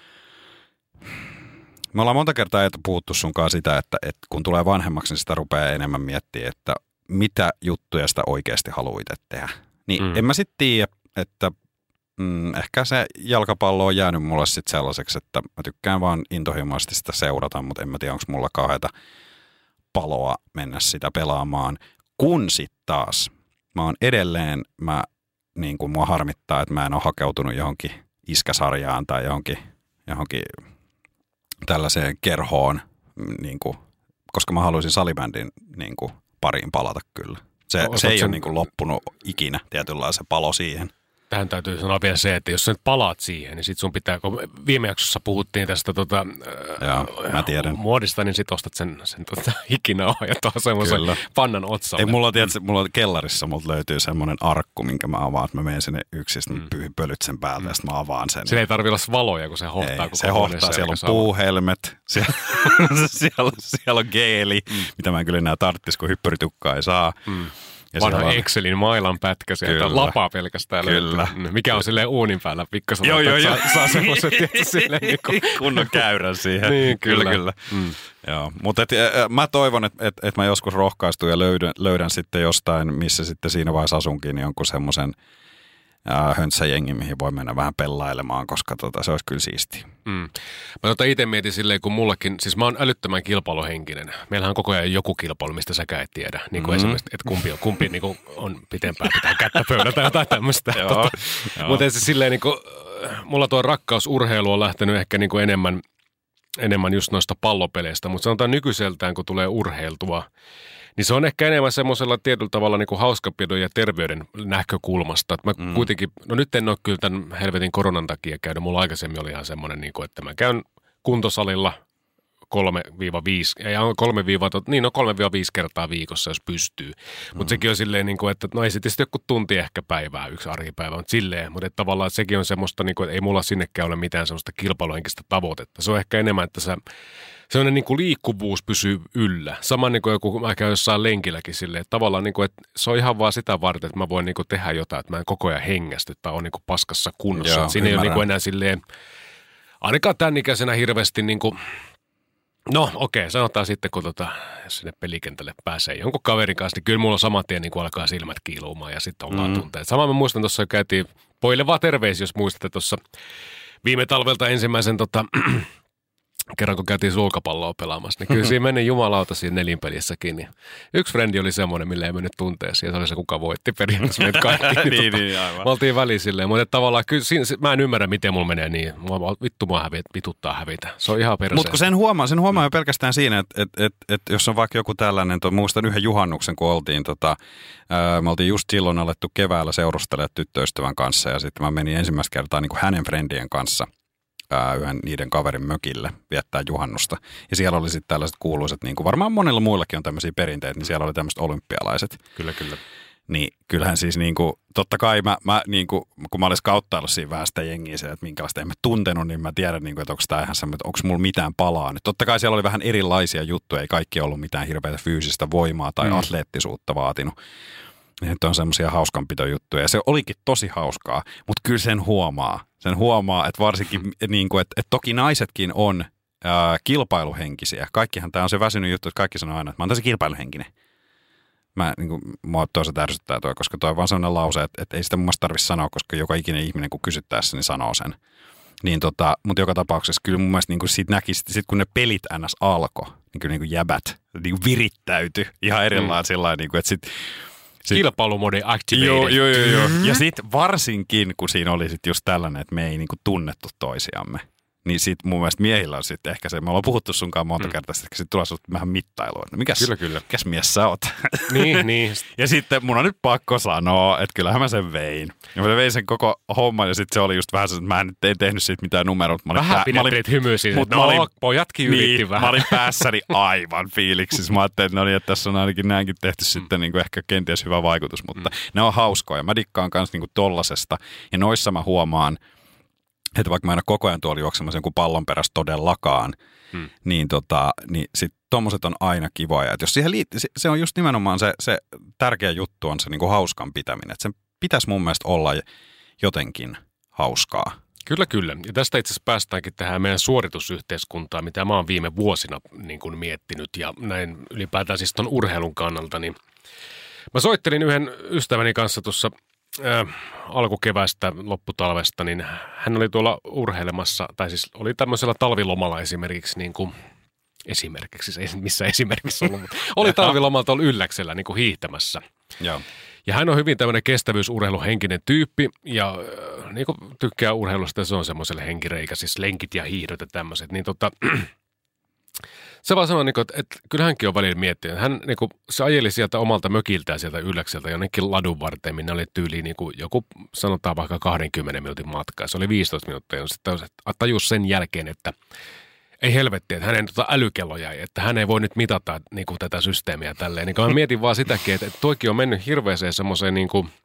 me ollaan monta kertaa puhuttu sunkaan sitä, että, että kun tulee vanhemmaksi, niin sitä rupeaa enemmän miettimään, että mitä juttuja sitä oikeasti haluaa itse tehdä. Niin mm. en mä sitten tiedä, että mm, ehkä se jalkapallo on jäänyt mulle sitten sellaiseksi, että mä tykkään vaan intohimoisesti sitä seurata, mutta en mä tiedä, onko mulla kauheata paloa mennä sitä pelaamaan. Kun sitten taas mä oon edelleen, mä, niin kuin mua harmittaa, että mä en ole hakeutunut johonkin iskäsarjaan tai johonkin, johonkin tällaiseen kerhoon, niin kuin, koska mä haluaisin salibändin niin kuin, pariin palata kyllä. Se, se ei sen... ole niin kuin, loppunut ikinä tietynlainen palo siihen. Tähän täytyy sanoa vielä se, että jos sä nyt palaat siihen, niin sit sun pitää, kun viime jaksossa puhuttiin tästä tota, Joo, mä tiedän. muodista, niin sit ostat sen, sen tota, hikinauhan ja tuohon semmoisen pannan otsalle. Ei, mulla on, tietysti, mulla on kellarissa, multa löytyy semmoinen arkku, minkä mä avaan, että mä menen sinne yksin, sitten mm. pyyhin pölyt sen päältä ja sitten mä avaan sen. Siinä ei tarvitse olla valoja, kun se hohtaa. Ei, se hohtaa, siellä on puuhelmet, siellä, siellä, siellä on geeli, mm. mitä mä en kyllä enää tarvitsisi, kun hyppyritukkaa ei saa. Mm. Ja vanha on Excelin mailan pätkä sieltä, lapaa pelkästään kyllä. löytyy. Mikä on silleen uunin päällä pikkasen, joo, joo, että saa, saa semmoisen tietysti silleen niin kuin kunnon käyrän siihen. Niin, kyllä, kyllä. Mm. Joo, mutta et, äh, mä toivon, että et, et mä joskus rohkaistun ja löydän, löydän sitten jostain, missä sitten siinä vaiheessa asunkin, niin jonkun semmoisen ää, höntsäjengi, mihin voi mennä vähän pellailemaan, koska tota, se olisi kyllä siistiä. Mm. Mä tota itse mietin silleen, kun mullakin, siis mä oon älyttömän kilpailuhenkinen. Meillähän on koko ajan joku kilpailu, mistä säkään et tiedä. Niin kuin mm. esimerkiksi, että kumpi on, kumpi niin kuin on pitempään pitää kättä pöydällä tai jotain tämmöistä. tota, mutta se silleen, niin kuin, mulla tuo rakkausurheilu on lähtenyt ehkä niin kuin enemmän, enemmän just noista pallopeleistä, mutta sanotaan nykyiseltään, kun tulee urheiltua, niin se on ehkä enemmän semmoisella tietyllä tavalla niin kuin hauskapidon ja terveyden näkökulmasta. Että mä mm. kuitenkin, no nyt en ole kyllä tämän helvetin koronan takia käynyt. Mulla aikaisemmin oli ihan semmoinen, niin kuin, että mä käyn kuntosalilla kolme viisi, ei kolme niin no kolme viisi kertaa viikossa, jos pystyy. Mm. Mutta sekin on silleen, niin kuin, että no ei se tietysti joku tunti ehkä päivää, yksi arkipäivä, mutta silleen. Mutta että tavallaan sekin on semmoista, niin kuin, että ei mulla sinnekään ole mitään semmoista kilpailuhenkistä tavoitetta. Se on ehkä enemmän, että sä sellainen niin kuin liikkuvuus pysyy yllä. Sama niin kuin joku, mä käyn jossain lenkilläkin silleen, että tavallaan niin kuin, että se on ihan vaan sitä varten, että mä voin niin kuin tehdä jotain, että mä en koko ajan hengästy tai on niin kuin paskassa kunnossa. Joo, siinä ei ole niin kuin enää silleen, ainakaan tämän ikäisenä hirveästi niin kuin, no okei, sanotaan sitten, kun tota, jos sinne pelikentälle pääsee jonkun kaverin kanssa, niin kyllä mulla on saman tien niin kuin alkaa silmät kiiluumaan ja sitten ollaan mm. tunteet. Sama mä muistan tuossa, käytiin, poille vaan terveisiä, jos muistatte tuossa viime talvelta ensimmäisen tota, kerran kun käytiin sulkapalloa pelaamassa, niin kyllä siinä meni jumalauta siinä nelinpelissäkin. Niin yksi frendi oli semmoinen, millä ei mennyt tunteeseen, ja se oli se, kuka voitti periaatteessa meitä kaikki. niin, tota, niin, aivan. Me oltiin väliin silleen, mutta tavallaan kyllä siinä, mä en ymmärrä, miten mulla menee niin. Mua, vittu mua hävitä, vituttaa hävitä. Se on ihan perseessä. Mutta sen huomaa, sen huomaa jo pelkästään siinä, että et, et, et, jos on vaikka joku tällainen, to, muistan yhden juhannuksen, kun oltiin, tota, ää, me oltiin just silloin alettu keväällä seurustelemaan tyttöystävän kanssa, ja sitten mä menin ensimmäistä kertaa niin kuin hänen frendien kanssa yhden niiden kaverin mökille viettää juhannusta. Ja siellä oli sitten tällaiset kuuluiset, niin kuin varmaan monilla muillakin on tämmöisiä perinteitä, niin siellä oli tämmöiset olympialaiset. Kyllä, kyllä. Niin kyllähän siis niin kuin, totta kai mä, mä niin kuin, kun mä olin skauttaillut siinä vähän sitä jengiä, että minkälaista en mä tuntenut, niin mä tiedän, niin kuin, että onko tämä ihan semmoinen, että onko mulla mitään palaa nyt. Totta kai siellä oli vähän erilaisia juttuja, ei kaikki ollut mitään hirveätä fyysistä voimaa tai mm. atleettisuutta vaatinut. Että on semmoisia hauskanpitojuttuja ja se olikin tosi hauskaa, mutta kyllä sen huomaa. Sen huomaa, että varsinkin, niin kuin, että, että toki naisetkin on ää, kilpailuhenkisiä. Kaikkihan tämä on se väsynyt juttu, että kaikki sanoo aina, että mä oon tosi kilpailuhenkinen. Mä, niin kuin, mua toisaalta ärsyttää toi, koska toi on vaan sellainen lause, että, että ei sitä mun mielestä tarvitse sanoa, koska joka ikinen ihminen, kun kysyttäessä, niin sanoo sen. Niin tota, mutta joka tapauksessa kyllä mun mielestä niin kuin siitä näki, sit kun ne pelit ns. Alkoi, niin kyllä niin kuin jäbät niin kuin virittäytyi ihan erilailla mm. sillä niin kuin, että sit kilpailumodi activated. Joo, joo, joo. joo. Ja sitten varsinkin, kun siinä oli sitten just tällainen, että me ei niinku tunnettu toisiamme, niin sitten mun mielestä miehillä on sitten ehkä se, me ollaan puhuttu sunkaan monta mm. kertaa, että sitten tulee sinulta vähän mittailua. No mikäs, kyllä, kyllä. mikäs mies sä oot? Niin, niin. Ja sitten mun on nyt pakko sanoa, että kyllähän mä sen vein. Ja mä vein sen koko homman ja sitten se oli just vähän se, että mä en nyt tehnyt siitä mitään numeroa. Vähän pää, pidettiin hymyä siitä, että no, pojatkin yritti niin, vähän. Mä olin päässäni aivan fiiliksissä. Mä ajattelin, että, no niin, että tässä on ainakin näinkin tehty mm. sitten niin kuin ehkä kenties hyvä vaikutus, mutta mm. ne on hauskoja. Mä dikkaan kanssa niin kuin tollasesta ja noissa mä huomaan, että vaikka mä en ole koko ajan tuolla juoksemassa jonkun pallon perässä todellakaan, hmm. niin, tota, niin sitten tommoset on aina kivoja. Et jos siihen liittyy, se, se on just nimenomaan se, se tärkeä juttu on se niinku hauskan pitäminen. Että sen pitäisi mun mielestä olla jotenkin hauskaa. Kyllä, kyllä. Ja tästä itse asiassa päästäänkin tähän meidän suoritusyhteiskuntaan, mitä mä oon viime vuosina niin kuin miettinyt ja näin ylipäätään siis ton urheilun kannalta. Niin mä soittelin yhden ystäväni kanssa tuossa Äh, alkukevästä, lopputalvesta, niin hän oli tuolla urheilemassa, tai siis oli tämmöisellä talvilomalla esimerkiksi, niin kuin, esimerkiksi, se ei missä esimerkiksi ollut, mutta oli talvilomalla tuolla Ylläksellä niin kuin hiihtämässä. Joo. Ja hän on hyvin tämmöinen kestävyysurheiluhenkinen tyyppi, ja äh, niin kuin tykkää urheilusta, se on semmoiselle henkireikä, siis lenkit ja hiihdot ja tämmöiset, niin tota... Se vaan sanoi, että, että kyllä hänkin on välillä miettinyt. Hän niin kuin, se ajeli sieltä omalta mökiltään sieltä Ylläkseltä jonnekin ladun varteen, minne oli tyyliin niin kuin joku, sanotaan vaikka kaksikymmentä minuutin matka. Se oli viisitoista minuuttia, ja sitten tajus sen jälkeen, että ei helvetti, että hänen tota älykello jäi, että hän ei voi nyt mitata niin kuin tätä systeemiä tälleen. Niin mä mietin vaan sitäkin, että, että toikin on mennyt hirveäseen semmoiseen niin kuin,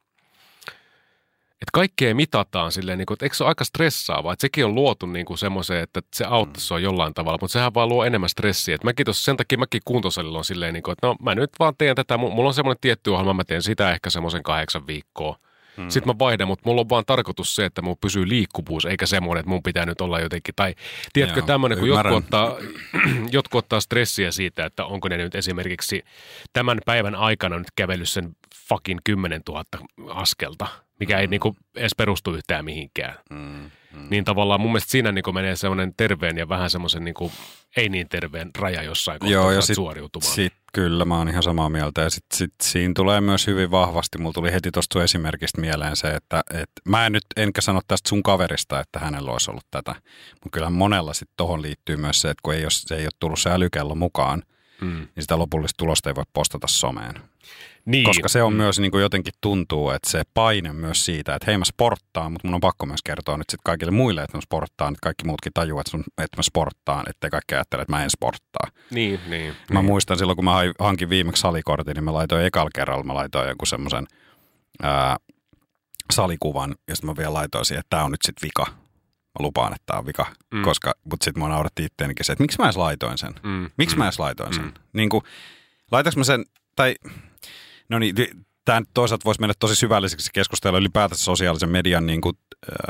että kaikkea mitataan silleen, niin kuin, että eikö se ole aika stressaavaa, että sekin on luotu niin kuin semmoiseen, että se auttaisi on jollain tavalla, mutta sehän vaan luo enemmän stressiä. Että mäkin tuossa, sen takia mäkin kuntosalilla on silleen, niin kuin, että no mä nyt vaan teen tätä, mulla on semmoinen tietty ohjelma, mä teen sitä ehkä semmoisen kahdeksan viikkoa. Hmm. Sitten mä vaihdan, mutta mulla on vaan tarkoitus se, että mun pysyy liikkuvuus, eikä semmoinen, että mun pitää nyt olla jotenkin, tai tiedätkö tämmöinen, kun jotkut ottaa, jotkut ottaa stressiä siitä, että onko ne nyt esimerkiksi tämän päivän aikana nyt kävellyt sen fucking kymmenen tuhatta askelta, mikä mm. ei niinku edes perustu yhtään mihinkään. Mm, mm. Niin tavallaan mun mielestä siinä niinku menee semmoinen terveen ja vähän semmoisen niinku ei niin terveen raja jossain kohtaa. Joo, ja sit, suoriutumaan. Sit, kyllä, mä oon ihan samaa mieltä. Ja sitten sit, siinä tulee myös hyvin vahvasti, mulla tuli heti tuosta sun esimerkistä mieleen se, että et, mä en nyt enkä sano tästä sun kaverista, että hänellä olisi ollut tätä. Mutta kyllähän monella sitten tohon liittyy myös se, että kun ei ole, se ei ole tullut se älykello mukaan, mm. niin sitä lopullista tulosta ei voi postata someen. Niin. Koska se on mm. myös niin kuin jotenkin tuntuu, että se paine myös siitä, että hei mä sporttaan, mutta mun on pakko myös kertoa nyt sitten kaikille muille, että mä sporttaan, että kaikki muutkin tajuaa, että, että mä sporttaan, ettei kaikki ajattele, että mä en sporttaa. Niin, niin. Mä niin. muistan silloin, kun mä hankin viimeksi salikortin, niin mä laitoin ekalla kerralla, mä laitoin joku semmoisen ää, salikuvan, ja sitten mä vielä laitoin siihen, että tää on nyt sitten vika. Mä lupaan, että tää on vika, mm. koska, mutta sitten mä nauratti itteenikin se, että miksi mä edes laitoin sen? Mm. Miksi mm. mä edes laitoin sen? Mm. Niin kuin, laitaks mä sen, tai... No niin, tämä toisaalta voisi mennä tosi syvälliseksi keskustella ylipäätänsä sosiaalisen median niin kuin,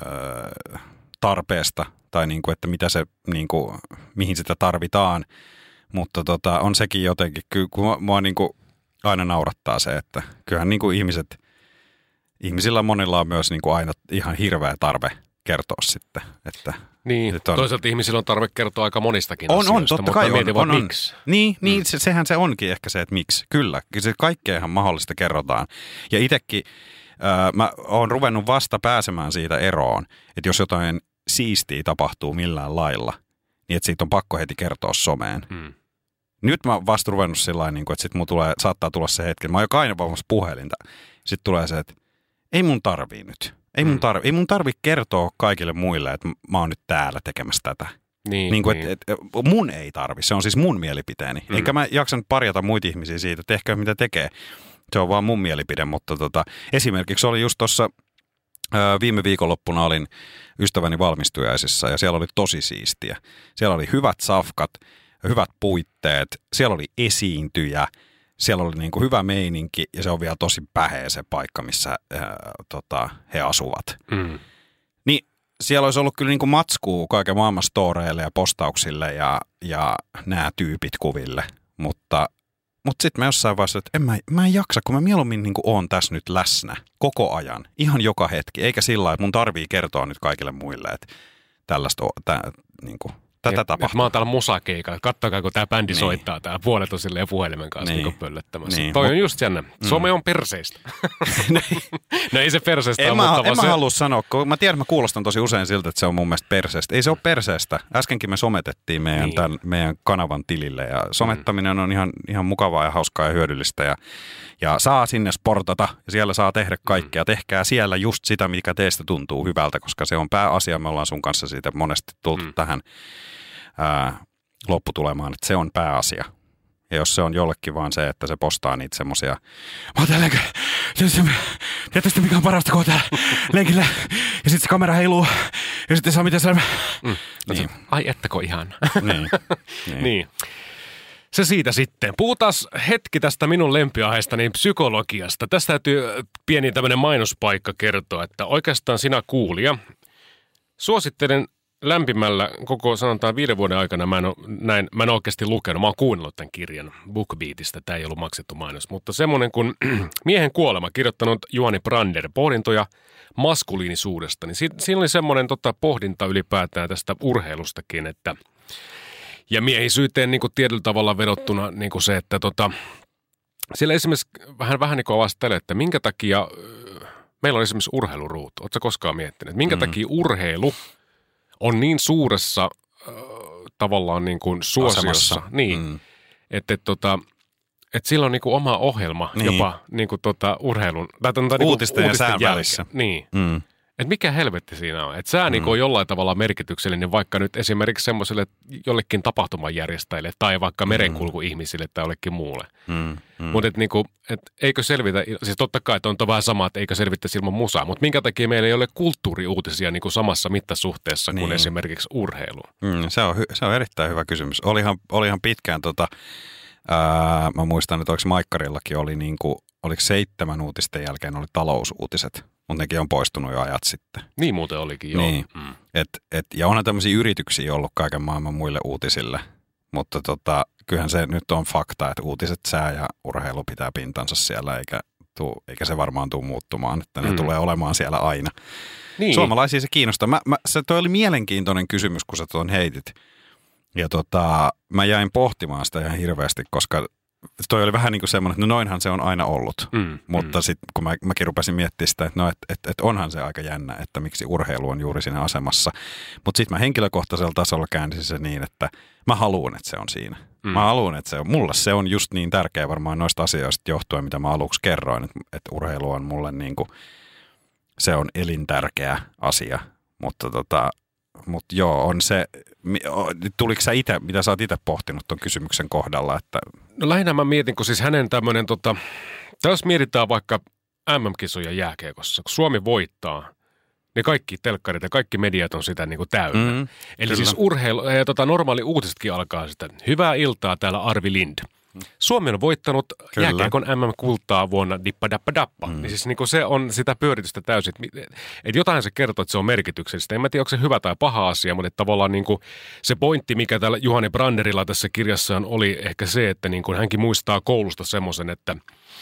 äh, tarpeesta tai niin kuin, että mitä se, niin kuin, mihin sitä tarvitaan, mutta tota, on sekin jotenkin, kyllä mua, mua niin kuin aina naurattaa se, että kyllähän niin kuin ihmiset, ihmisillä monilla on myös niin kuin aina ihan hirveä tarve kertoa sitten, että... Niin, on, toisaalta ihmisillä on tarve kertoa aika monistakin on, asioista, on, totta mutta kai mietin on, vaan on, miksi. Niin, mm. niin se, sehän se onkin ehkä se, että miksi. Kyllä, se kaikkea mahdollista kerrotaan. Ja itsekin äh, mä oon ruvennut vasta pääsemään siitä eroon, että jos jotain siistiä tapahtuu millään lailla, niin että siitä on pakko heti kertoa someen. Mm. Nyt mä oon vasta ruvennut sillä tavalla, että sit mun tulee, saattaa tulla se hetki, mä oon jo kainavaamassa puhelinta. Sitten tulee se, että ei mun tarvii nyt. Ei mun, tarvi, ei mun tarvi kertoa kaikille muille, että mä oon nyt täällä tekemässä tätä. Niin, niin kuin, niin. Et, et, mun ei tarvi, se on siis mun mielipiteeni. Mm. Enkä mä jaksan parjata muita ihmisiä siitä, että tehkää mitä tekee. Se on vaan mun mielipide, mutta tota, esimerkiksi oli just tuossa viime viikonloppuna olin ystäväni valmistujaisissa ja siellä oli tosi siistiä. Siellä oli hyvät safkat, hyvät puitteet, siellä oli esiintyjä. Siellä oli niin kuin hyvä meininki ja se on vielä tosi päheä se paikka, missä ää, tota, he asuvat. Mm. Niin siellä olisi ollut kyllä niin kuin matskua kaiken maailman storeille ja postauksille ja, ja nämä tyypit kuville. Mutta, mutta sitten mä jossain vaiheessa, että en mä, mä en jaksa, kun mä mieluummin niin kuin oon tässä nyt läsnä koko ajan, ihan joka hetki. Eikä sillä lailla, että mun tarvii kertoa nyt kaikille muille, että tällaista tä, niin kuin tätä tapahtuu. Mä oon täällä musakeikalla. Kattokaa, kun tää bändi niin. soittaa täällä. Puolet on silleen puhelimen kanssa niin. niin pöllöttämässä. Niin. Toi on just jännä. Some mm. on perseistä. No ei se perseistä en ole, mä, mutta... En se... mä halua sanoa, kun mä tiedän, että mä kuulostan tosi usein siltä, että se on mun mielestä perseistä. Ei se ole perseistä. Äskenkin me sometettiin meidän, niin. tämän, meidän kanavan tilille ja somettaminen mm. on ihan, ihan mukavaa ja hauskaa ja hyödyllistä ja, ja saa sinne sportata ja siellä saa tehdä kaikkea. Mm. Tehkää siellä just sitä, mikä teistä tuntuu hyvältä, koska se on pääasia. Me ollaan sun kanssa siitä monesti tultu mm. tähän Ää, lopputulemaan, että se on pääasia. Ja jos se on jollekin vaan se, että se postaa niitä semmosia, mä oon täällä, tietysti mikä on parasta, kun on täällä lenkillä, ja sitten se kamera heiluu, ja sitten saa miten se... Mm. Niin. Ai ettäkö ihan. Niin. niin. niin. Se siitä sitten. Puhutaan hetki tästä minun lempiaiheesta, niin psykologiasta. Tästä täytyy pieni tämmöinen mainospaikka kertoa, että oikeastaan sinä kuulija, suosittelen lämpimällä koko sanotaan viiden vuoden aikana mä en ole, näin, mä en oikeasti lukenut. Mä oon kuunnellut tämän kirjan BookBeatista. Tämä ei ollut maksettu mainos, mutta semmoinen kuin Miehen kuolema, kirjoittanut Juhani Brander, pohdintoja maskuliinisuudesta. Niin si- siinä oli semmoinen tota, pohdinta ylipäätään tästä urheilustakin, että ja miehisyyteen niin kuin tietyllä tavalla vedottuna niin kuin se, että tota, siellä esimerkiksi vähän, vähän niin kuin avasi tälle, että minkä takia meillä on esimerkiksi urheiluruutu. Oletko koskaan miettinyt, että minkä mm. takia urheilu on niin suuressa äh, tavallaan niin kuin suosiossa, asemassa. Niin, mm. että et, tota, et sillä on niin kuin oma ohjelma niin. jopa niin kuin tota urheilun, tai, tai, niin uutisten, uutisten ja sään välissä. Niin. Mm. Että mikä helvetti siinä on. Että sää mm. niin kuin on jollain tavalla merkityksellinen vaikka nyt esimerkiksi semmoiselle jollekin tapahtumanjärjestäjille tai vaikka merenkulkuihmisille tai jollekin muulle. Mm. Mm. Mutta et niinku, et eikö selvitä, siis totta kai että on vähän sama, että eikö selvittäisi ilman musaa, mutta minkä takia meillä ei ole kulttuuriuutisia niinku samassa mittasuhteessa niin. kuin esimerkiksi urheilu? Mm, se, on, se on erittäin hyvä kysymys. Olihan, olihan pitkään, tota, ää, mä muistan, että oliko Maikkarillakin oli niinku, oliko seitsemän uutisten jälkeen oli talousuutiset, mutta nekin on poistunut jo ajat sitten. Niin muuten olikin, joo. Niin. Mm. Et, et, ja onhan tämmöisiä yrityksiä ollut kaiken maailman muille uutisille, mutta tota, kyllähän se nyt on fakta, että uutiset, sää ja urheilu pitää pintansa siellä, eikä tuu, eikä se varmaan tule muuttumaan, että ne Mm. tulee olemaan siellä aina. Niin. Suomalaisia se kiinnostaa. Mä, mä, se toi oli mielenkiintoinen kysymys, kun sä tuon heitit. Ja tota, mä jäin pohtimaan sitä ihan hirveästi, koska toi oli vähän niin kuin semmoinen, että no noinhan se on aina ollut. Mm, Mutta mm. sitten kun mä, mäkin rupesin miettimään sitä, että no et, et, et onhan se aika jännä, että miksi urheilu on juuri siinä asemassa. Mutta sitten mä henkilökohtaisella tasolla käänsin se niin, että mä haluan, että se on siinä. Mm. Mä haluan, että se on. Mulle se on just niin tärkeä varmaan noista asioista johtuen, mitä mä aluksi kerroin, että, että urheilu on mulle niin kuin, se on elintärkeä asia. Mutta tota, mut joo, on se, tuliko sä itse, mitä sä oot itse pohtinut ton kysymyksen kohdalla, että No lähinnä mä mietin, kun siis hänen tämmöinen, tota, jos mietitään vaikka M M-kisoja jääkiekossa, kun Suomi voittaa, niin kaikki telkkarit ja kaikki mediat on sitä niin kuin täynnä. Mm, Eli kyllä. siis urheilu, ja tota, normaali uutisetkin alkaa sitä. Hyvää iltaa täällä Arvi Lind. Suomi on voittanut Kyllä. jääkiekon M M-kultaa vuonna dippa dappa dappa. Mm. Niin siis niin kuin se on sitä pyöritystä täysin. Että jotain se kertoo, että se on merkityksellistä. En mä tiedä, onko se hyvä tai paha asia, mutta tavallaan niin kuin se pointti, mikä täällä Juhani Branderilla tässä kirjassaan oli ehkä se, että niin kuin hänkin muistaa koulusta semmoisen, että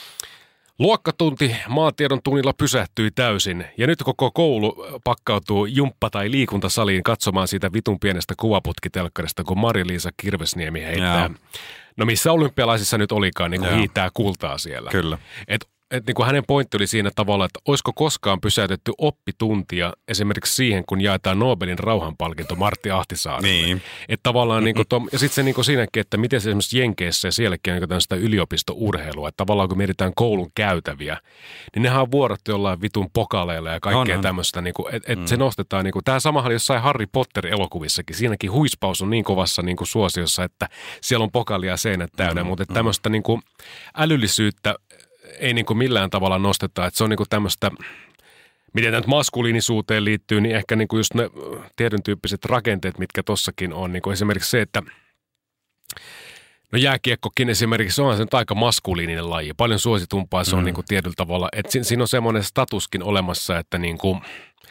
luokkatunti maatiedon tunnilla pysähtyi täysin ja nyt koko koulu pakkautuu jumppa- tai liikuntasaliin katsomaan siitä vitun pienestä kuvaputkitelkkarista, kun Mari-Liisa Kirvesniemi heittää. Jaa. No missä olympialaisissa nyt olikaan, niin kuin Joo. hiitää kultaa siellä. Kyllä. Et, et niin kuin hänen pointti oli siinä tavalla, että olisiko koskaan pysäytetty oppituntia esimerkiksi siihen, kun jaetaan Nobelin rauhanpalkinto Martti Ahtisaarelle. Niin. Että tavallaan niin kuin tom, ja sitten se niin kuin siinäkin, että miten se esimerkiksi Jenkeissä ja sielläkin on niin tämmöistä yliopistourheilua, että tavallaan kun mietitään koulun käytäviä, niin nehän on vuorottu jollain vitun pokaleilla ja kaikkea On, on. tämmöistä, niin kuin, että et mm. se nostetaan, niin kuin, tämä samahan jossain Harry Potter-elokuvissakin, siinäkin huispaus on niin kovassa niin kuin suosiossa, että siellä on pokalia seinät täynnä, mm. mutta että tämmöistä niin kuin älyllisyyttä ei niin kuin millään tavalla nosteta, että se on niin kuin tämmöistä, miten tämä nyt maskuliinisuuteen liittyy, niin ehkä niin kuin just ne tietyn tyyppiset rakenteet, mitkä tossakin on, niin kuin esimerkiksi se, että no jääkiekkokin esimerkiksi onhan se nyt aika maskuliininen laji, paljon suositumpaa se on mm. niin kuin tietyllä tavalla, että si- siinä on semmoinen statuskin olemassa, että niin kuin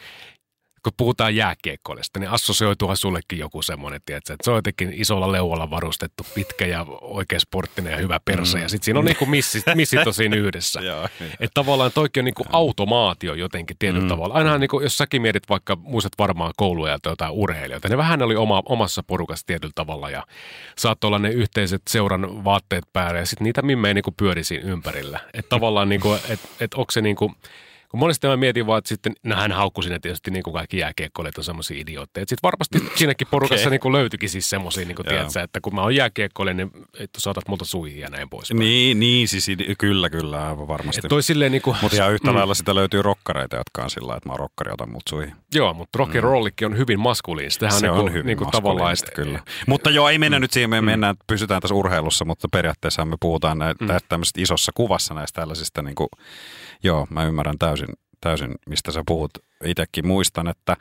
kun puhutaan jääkiekkoilesta, niin assosioituuhan sullekin joku semmoinen, tiedätkö, että se on jotenkin isolla leualla varustettu, pitkä ja oikein sporttinen ja hyvä perse, mm. ja sitten siinä on niin kuin missit, missit siinä yhdessä. Että tavallaan toikin on niin kuin automaatio jotenkin tietyllä mm. tavalla. Ainahan niin kuin, jos säkin mietit vaikka, muistat varmaan kouluja tai jotain urheilijoita, ne vähän oli oma, omassa porukassa tietyllä tavalla, ja saattoi olla ne yhteiset seuran vaatteet päällä, ja sitten niitä mimmejä niin kuin pyöri siinä ympärillä. Että tavallaan, niin kuin, että et onko se niin kuin, kun monesti mä mietin vaan, että sitten, no hän haukkui siinä tietysti niin kuin kaikki jääkiekkoilijat on semmoisia idiootteja. Sitten varmasti siinäkin porukassa okay. niin kuin löytyikin siis semmoisia, niin kuin tiedätkö, että kun mä oon jääkiekkoilija, niin että saatat multa suihin ja näin pois. Niin, niin siis kyllä, kyllä, aivan varmasti. Että toi silleen niin kuin, mutta ihan yhtä mm. lailla sitä löytyy rokkareita, jotka on sillä, että mä oon rokkari, otan mut suihin. Joo, mutta rock and rollikin on hyvin maskuliinista. Se on, on niin hyvin niin kuin tavallaan, että, kyllä. Mutta joo, ei mennä mm. nyt siihen, me mennään, pysytään tässä urheilussa, mutta periaatteessa me puhutaan näitä mm. tämmöisestä isossa kuvassa näistä tällaisista, niin kuin, joo, mä ymmärrän täysin. Täysin, mistä sä puhut. Itsekin muistan, että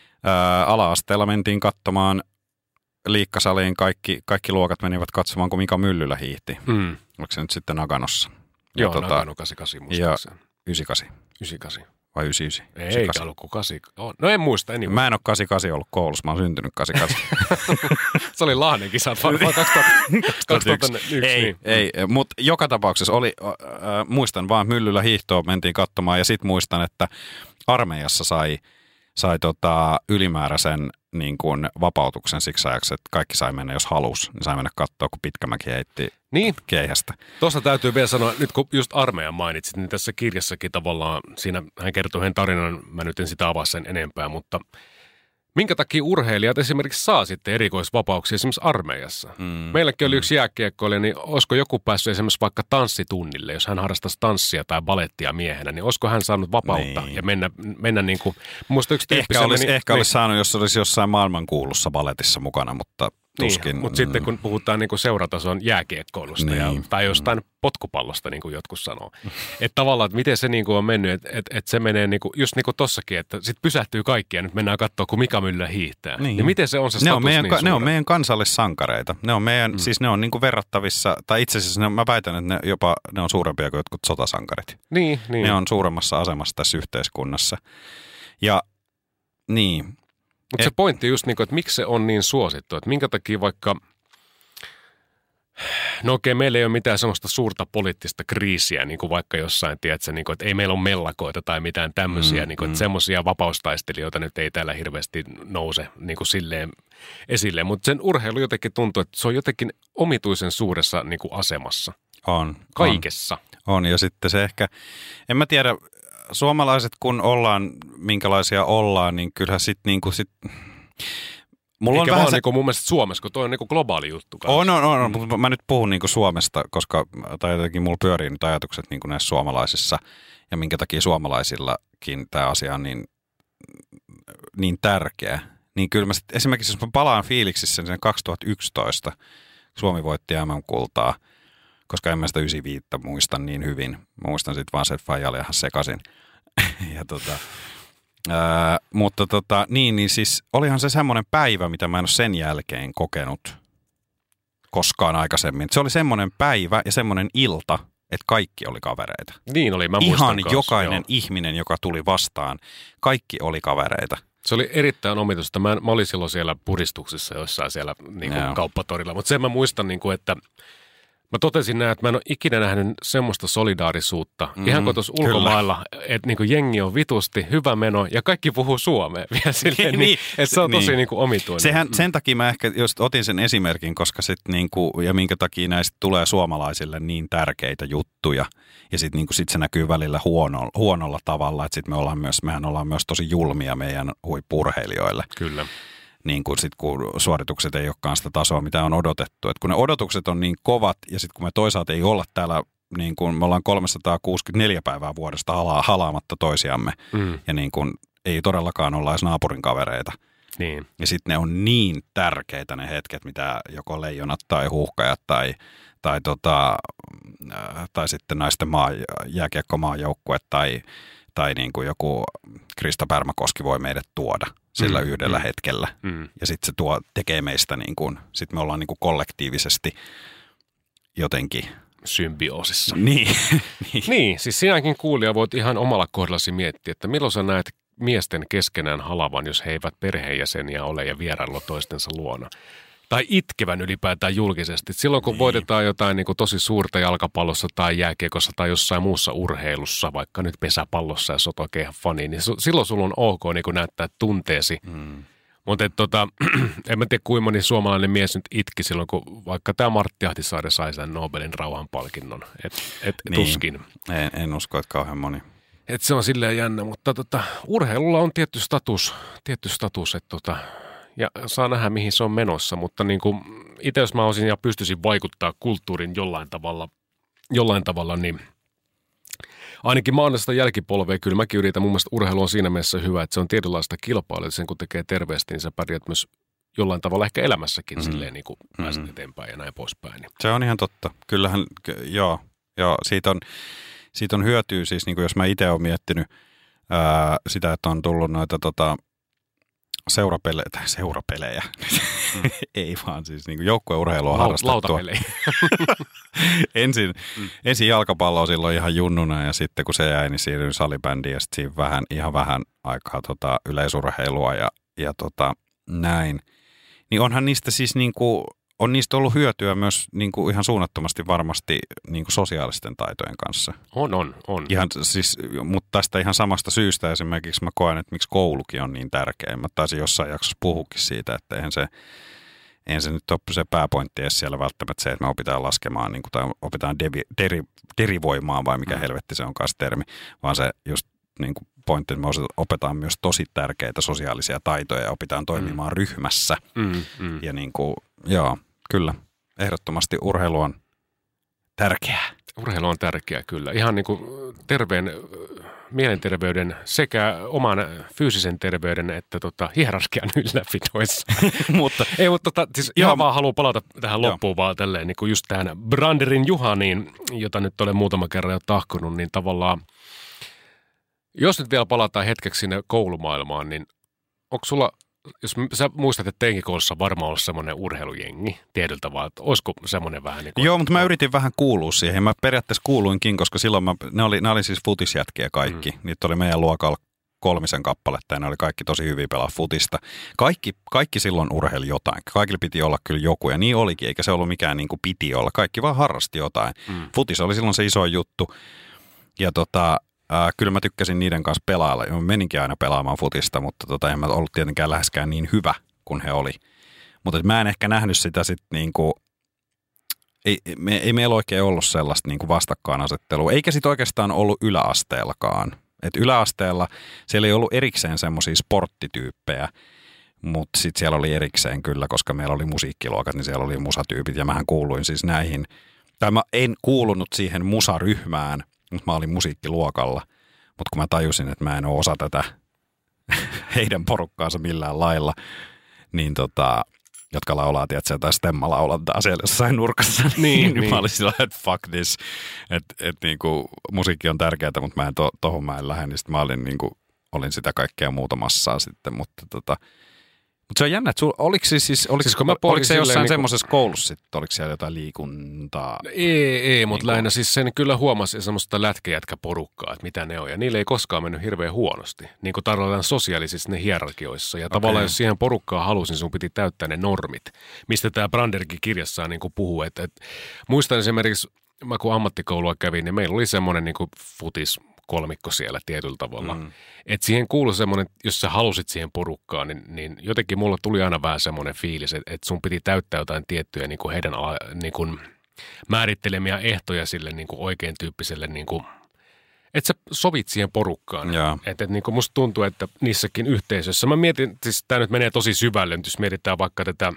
ää, ala-asteella mentiin katsomaan liikkasaliin. Kaikki, kaikki luokat menivät katsomaan, kun Mika Myllylä hiihti. Mm. Oliko se nyt sitten Naganossa? Joo, tota, Nagano kahdeksankymmentäkahdeksan muistaakseni. Ja yhdeksänkymmentäkahdeksan. yhdeksänkymmentäkahdeksan. Vai yhdeksänkymmentäyhdeksän? Ei, yhdeksänkymmentäkahdeksan. eikä ollut kuin kahdeksankymmentäkahdeksan. No en muista. Anyway. Mä en ole kahdeksankymmentäkahdeksan ollut koulussa, mä oon syntynyt kahdeksankymmentäkahdeksan. Se oli Lahden kisat varmaan kaksituhattayksi. Ei, niin. ei mutta joka tapauksessa oli, äh, muistan vaan Myllyllä hiihtoa mentiin katsomaan ja sitten muistan, että armeijassa sai, sai tota ylimääräisen niin kuin vapautuksen siksi ajaksi, että kaikki sai mennä, jos halus, niin sai mennä katsoa, kun Pitkämäki heitti niin. keihästä. Tuossa täytyy vielä sanoa, nyt kun just armeijan mainitsit, niin tässä kirjassakin tavallaan, siinä hän kertoo hänen tarinan, mä nyt en sitä avaa sen enempää, mutta minkä takia urheilijat esimerkiksi saa sitten erikoisvapauksia esimerkiksi armeijassa? Mm, Meilläkin oli mm. yksi jääkiekkoilija, niin olisiko joku päässyt esimerkiksi vaikka tanssitunnille, jos hän harrastaisi tanssia tai balettia miehenä, niin olisiko hän saanut vapautta niin. ja mennä, mennä niin kuin, muista yksi tyyppi Ehkä, olisi, meni, ehkä niin, olisi saanut, jos olisi jossain maailmankuulussa baletissa mukana, mutta tuskin. Niin, mutta mm. sitten kun puhutaan niin kuin seuratason jääkiekkoilusta niin. ja, tai jostain mm. potkupallosta, niin kuin jotkut sanoo. Että tavallaan, että miten se niin kuin on mennyt, että et, et se menee niin kuin, just niin kuin tossakin, että sitten pysähtyy kaikki ja nyt mennään katsoa, kun Mika Myllylä hiihtää. Niin. Ja miten se on se status ne on meidän, niin Ne on meidän kansallissankareita. Ne on meidän, mm. siis ne on niin kuin verrattavissa, tai itse asiassa ne, mä väitän, että ne jopa ne on suurempia kuin jotkut sotasankarit. Niin, niin. Ne on suuremmassa asemassa tässä yhteiskunnassa. Ja niin. Mutta se pointti just niin kuin, että miksi se on niin suosittu, että minkä takia vaikka, No okei, meillä ei ole mitään semmoista suurta poliittista kriisiä, niin kuin vaikka jossain, tiedätkö, niin kuin, että ei meillä ole mellakoita tai mitään tämmöisiä, mm, niin kuin, että mm. semmoisia vapaustaistelijoita nyt ei täällä hirveästi nouse niin kuin silleen esille. Mutta sen urheilu jotenkin tuntuu, että se on jotenkin omituisen suuressa niin kuin asemassa. On. Kaikessa. On. on, ja sitten se ehkä, en mä tiedä, suomalaiset kun ollaan, minkälaisia ollaan, niin kyllähän sitten niin kuin sit... Mulla Eikä on vaan se... niinku mun mielestä Suomessa, kun toi on niinku globaali juttu. On, on, on, on. Mä nyt puhun niinku Suomesta, koska tai jotenkin mulla pyörii nyt ajatukset niinku näissä suomalaisissa ja minkä takia suomalaisillakin tämä asia on niin, niin tärkeä. Niin kyllä mä sit, esimerkiksi jos mä palaan fiiliksissä sen kaksituhattayksitoista, Suomi voitti M M-kultaa, koska en mä sitä yhdeksänkymmentäviisi muista niin hyvin. Mä muistan sit vaan se, että faija oli ihan sekaisin. ja tota... Ää, mutta tota, niin, niin siis olihan se semmoinen päivä, mitä mä en ole sen jälkeen kokenut koskaan aikaisemmin. Se oli semmoinen päivä ja semmoinen ilta, että kaikki oli kavereita. Niin oli, mä muistan Ihan kanssa, jokainen joo. ihminen, joka tuli vastaan, kaikki oli kavereita. Se oli erittäin omituista. Mä, mä olin silloin siellä puristuksissa jossain siellä niin kuin kauppatorilla, mutta sen mä muistan, niin kuin, että mä totesin näin, että mä en ole ikinä nähnyt semmoista solidaarisuutta. Mm, ihan kuin tuossa ulkomailla, että niin kuin jengi on vitusti, hyvä meno ja kaikki puhuu suomea vielä silleen, niin, että se on tosi niin. Niin kuin omituinen. Sehän, sen takia mä ehkä just otin sen esimerkin, koska sit niin kuin, ja minkä takia näistä tulee suomalaisille niin tärkeitä juttuja. Ja sitten niin sit se näkyy välillä huono, huonolla tavalla, että sit me ollaan myös, mehän ollaan myös tosi julmia meidän huippu-urheilijoille. Kyllä. Niin kuin sit, kun suoritukset ei olekaan sitä tasoa, mitä on odotettu. Et kun ne odotukset on niin kovat ja sitten kun me toisaalta ei olla täällä, niin kuin me ollaan kolmesataakuusikymmentäneljä päivää vuodesta hala, halaamatta toisiamme mm. ja niin kuin ei todellakaan olla edes naapurin kavereita. Niin. Ja sitten ne on niin tärkeitä ne hetket, mitä joko leijonat tai huuhkajat tai, tai, tota, tai sitten naisten maa, jääkiekkomaajoukkue tai, tai niin kuin joku Krista Pärmäkoski voi meidät tuoda sillä mm, yhdellä mm, hetkellä. Mm. Ja sitten se tuo, tekee meistä, niin kuin, sitten me ollaan niin kuin kollektiivisesti jotenkin symbioosissa. Niin. niin. niin, siis sinäkin kuulija voit ihan omalla kohdallasi miettiä, että milloin sä näet miesten keskenään halavan, jos he eivät perheenjäseniä ole ja vierailla toistensa luona. Tai itkevän ylipäätään julkisesti. Silloin kun niin. voitetaan jotain niin kuin tosi suurta jalkapallossa tai jääkiekossa tai jossain muussa urheilussa, vaikka nyt pesäpallossa ja sotokeihan fani, niin su- silloin sulla on ok niin kuin näyttää tunteesi. Mm. Mutta tota, en mä tiedä kuinka moni suomalainen mies nyt itki silloin, kun vaikka tämä Martti Ahtisaari sai sen Nobelin rauhanpalkinnon. Et, et niin. Tuskin. En, en usko, että kauhean moni. Et se on silleen jännä, mutta tota, urheilulla on tietty status, tietty status että tota, ja saa nähdä, mihin se on menossa, mutta niin kuin itse jos mä olisin ja pystyisin vaikuttaa kulttuurin jollain tavalla, jollain tavalla, niin ainakin mä annan sitä jälkipolvea. Kyllä mäkin yritän. Mun mielestä urheilu on siinä mielessä hyvä, että se on tietynlaista kilpailua. Sen kun tekee terveesti, niin sä pärjät myös jollain tavalla ehkä elämässäkin mm. silleen niin kuin mm. pääset eteenpäin ja näin poispäin. Niin. Se on ihan totta. Kyllähän, joo, joo siitä, on, siitä on hyötyä siis, niin kuin jos mä itse olen miettinyt ää, sitä, että on tullut noita tota, Seurapelejä, tai seurapelejä, mm. ei vaan siis niin kuin joukkueurheilua on harrastettua. Lautapelejä. ensin, mm. ensin jalkapalloa silloin ihan junnuna ja sitten kun se jäi, niin siirryin salibändiin ja sitten siinä vähän, ihan vähän aikaa tota, yleisurheilua ja, ja tota, näin. Niin onhan niistä siis niin kuin, on niistä ollut hyötyä myös niin kuin ihan suunnattomasti varmasti niin kuin sosiaalisten taitojen kanssa. On, on, on. Ihan, siis, mutta tästä ihan samasta syystä esimerkiksi mä koen, että miksi koulukin on niin tärkeä. Mä taisin jossain jaksossa puhukin siitä, että eihän se, eihän se nyt ole se pääpointti edes siellä välttämättä se, että me opitaan laskemaan niin kuin, tai opitaan devi, deri, derivoimaan vai mikä mm. helvetti se onkaan se termi, vaan se just niin kuin pointti, että me opetaan myös tosi tärkeitä sosiaalisia taitoja ja opitaan toimimaan mm. ryhmässä. Mm, mm. Ja niin kuin, joo, kyllä, ehdottomasti urheilu on tärkeää. Urheilu on tärkeää, kyllä. Ihan niin kuin terveen mielenterveyden sekä oman fyysisen terveyden että tota, hierarkian ylläpidoissa. mutta, Ei, mutta tota, siis ihan joo, vaan haluan palata tähän joo. loppuun vaan tälleen, niin kuin just tähän Branderin Juhaniin, jota nyt olen muutama kerran jo tahkonut, niin tavallaan jos nyt vielä palataan hetkeksi sinne koulumaailmaan, niin onko sulla, jos sä muistat, että teinkin koulussa varmaan ollut semmoinen urheilujengi tietyltä vaan, että olisiko semmoinen vähän niin kuin... Joo, mutta mä yritin vähän kuulua siihen. Mä periaatteessa kuuluinkin, koska silloin mä, ne, oli, ne oli siis futisjätkiä kaikki. Mm. Niitä oli meidän luokalla kolmisen kappaletta ja ne oli kaikki tosi hyviä pelaa futista. Kaikki, kaikki silloin urheili jotain. Kaikille piti olla kyllä joku ja niin olikin, eikä se ollut mikään niin kuin piti olla. Kaikki vaan harrasti jotain. Mm. Futis oli silloin se iso juttu ja tota, äh, kyllä mä tykkäsin niiden kanssa pelailla. Mä meninkin aina pelaamaan futista, mutta tota, en mä ollut tietenkään läheskään niin hyvä kuin he oli. Mutta mä en ehkä nähnyt sitä sitten niinku, ei, me, ei meillä oikein ollut sellaista niinku vastakkainasettelua, eikä sitten oikeastaan ollut yläasteellakaan. Et yläasteella siellä ei ollut erikseen semmoisia sporttityyppejä, mutta sitten siellä oli erikseen kyllä, koska meillä oli musiikkiluokat, niin siellä oli musatyypit ja mähän kuuluin siis näihin. Tai mä en kuulunut siihen musaryhmään, mutta mä olin musiikkiluokalla, mutta kun mä tajusin, että mä en ole osa tätä heidän porukkaansa millään lailla, niin tota, jotka laulaa, tiedätkö, jotain stemmalaulantaa siellä jossain nurkassa, niin, niin mä olin sillä että fuck this, että et, niinku, musiikki on tärkeää, mutta mä en to, tohon mä en lähde, niin mä olin, niinku, olin sitä kaikkea muuta massaa sitten, mutta tota, mutta se on jännä, että sul, oliko, siis, siis, oliko, siis oliko se jossain niin semmoisessa koulussa sitten, oliko siellä jotain liikuntaa? Ei, ei mutta niin lähinnä siis sen kyllä huomasi semmoista lätkäjätkäporukkaa, että mitä ne on. Ja niille ei koskaan mennyt hirveän huonosti, niin kuin tarvitaan sosiaalisissa ne hierarkioissa. Ja okay. Tavallaan jos siihen porukkaan halusin, sun piti täyttää ne normit, mistä tämä Branderkin kirjassaan niin kuin puhuu. Että, että, muistan esimerkiksi, mä kun ammattikoulua kävin, niin meillä oli semmoinen niin kuin futis, kolmikko siellä tietyllä tavalla. Mm. Että siihen kuului semmoinen, jos sä halusit siihen porukkaan, niin, niin jotenkin mulla tuli aina vähän semmoinen fiilis, että, että sun piti täyttää jotain tiettyjä niin kuin heidän niin kuin määrittelemiä ehtoja sille niin kuin oikein tyyppiselle, niin kuin, että sä sovit siihen porukkaan. Että, että niin kuin musta tuntuu, että niissäkin yhteisöissä, mä mietin, siis tää nyt menee tosi syvälle, jos mietitään vaikka tätä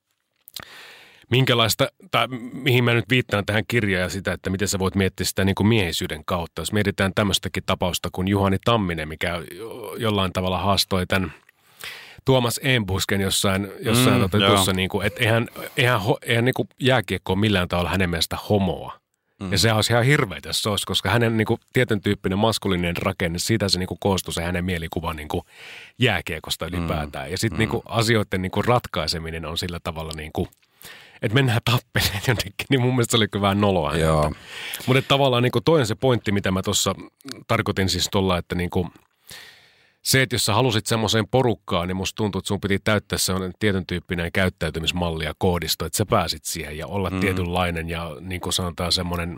minkälaista, tai mihin mä nyt viittaan tähän kirjaan ja sitä, että miten sä voit miettiä sitä niin kuin miehisyyden kautta. Jos mietitään tämmöistäkin tapausta kuin Juhani Tamminen, mikä jollain tavalla haastoi tämän Tuomas Enbusken jossain, jossain mm, tuossa, niin kuin, että eihän, eihän, eihän niin kuin jääkiekko ole millään tavalla hänen mielestä homoa. Mm. Ja se olisi ihan hirveätä, jos se olisi, koska hänen niin kuin, tietyn tyyppinen maskuliininen rakenne, siitä se niin kuin, koostui se hänen mielikuva niin kuin, jääkiekosta ylipäätään. Mm. Ja sitten mm. niin asioiden niin kuin, ratkaiseminen on sillä tavalla niin kuin, että mennään tappeleen jonnekin, niin mun mielestä se oli kyllä vähän noloa. Mutta tavallaan niin kuin toinen se pointti, mitä mä tuossa tarkoitin siis tuolla, että niin kuin se, että jos sä halusit semmoiseen porukkaan, niin musta tuntuu, että sun piti täyttää sellainen tietyn tyyppinen käyttäytymismalli ja koodisto, että sä pääsit siihen ja olla mm. tietynlainen ja niin kuin sanotaan semmoinen,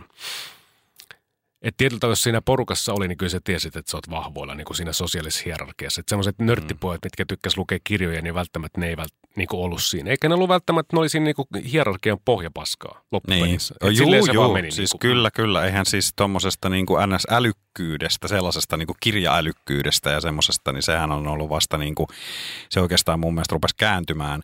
että tietyllä tavalla, jos siinä porukassa oli, niin kyllä sä tiesit, että sä oot vahvoilla niin kuin siinä sosiaalisessa hierarkiassa. Että semmoiset nörttipojat, mitkä tykkäs lukea kirjoja, niin välttämättä ne ei vält, niin kuin ollut siinä. Eikä ne ollut välttämättä, ne oli siinä niin kuin hierarkian pohjapaskaa loppupelissä. Niin. Juu, juu. Meni, siis niin kuin, kyllä, kyllä. Eihän siis tuommoisesta niin kuin N S-älykkyydestä, sellaisesta niin kuin kirja-älykkyydestä ja semmoisesta, niin sehän on ollut vasta niin kuin, se oikeastaan mun mielestä rupesi kääntymään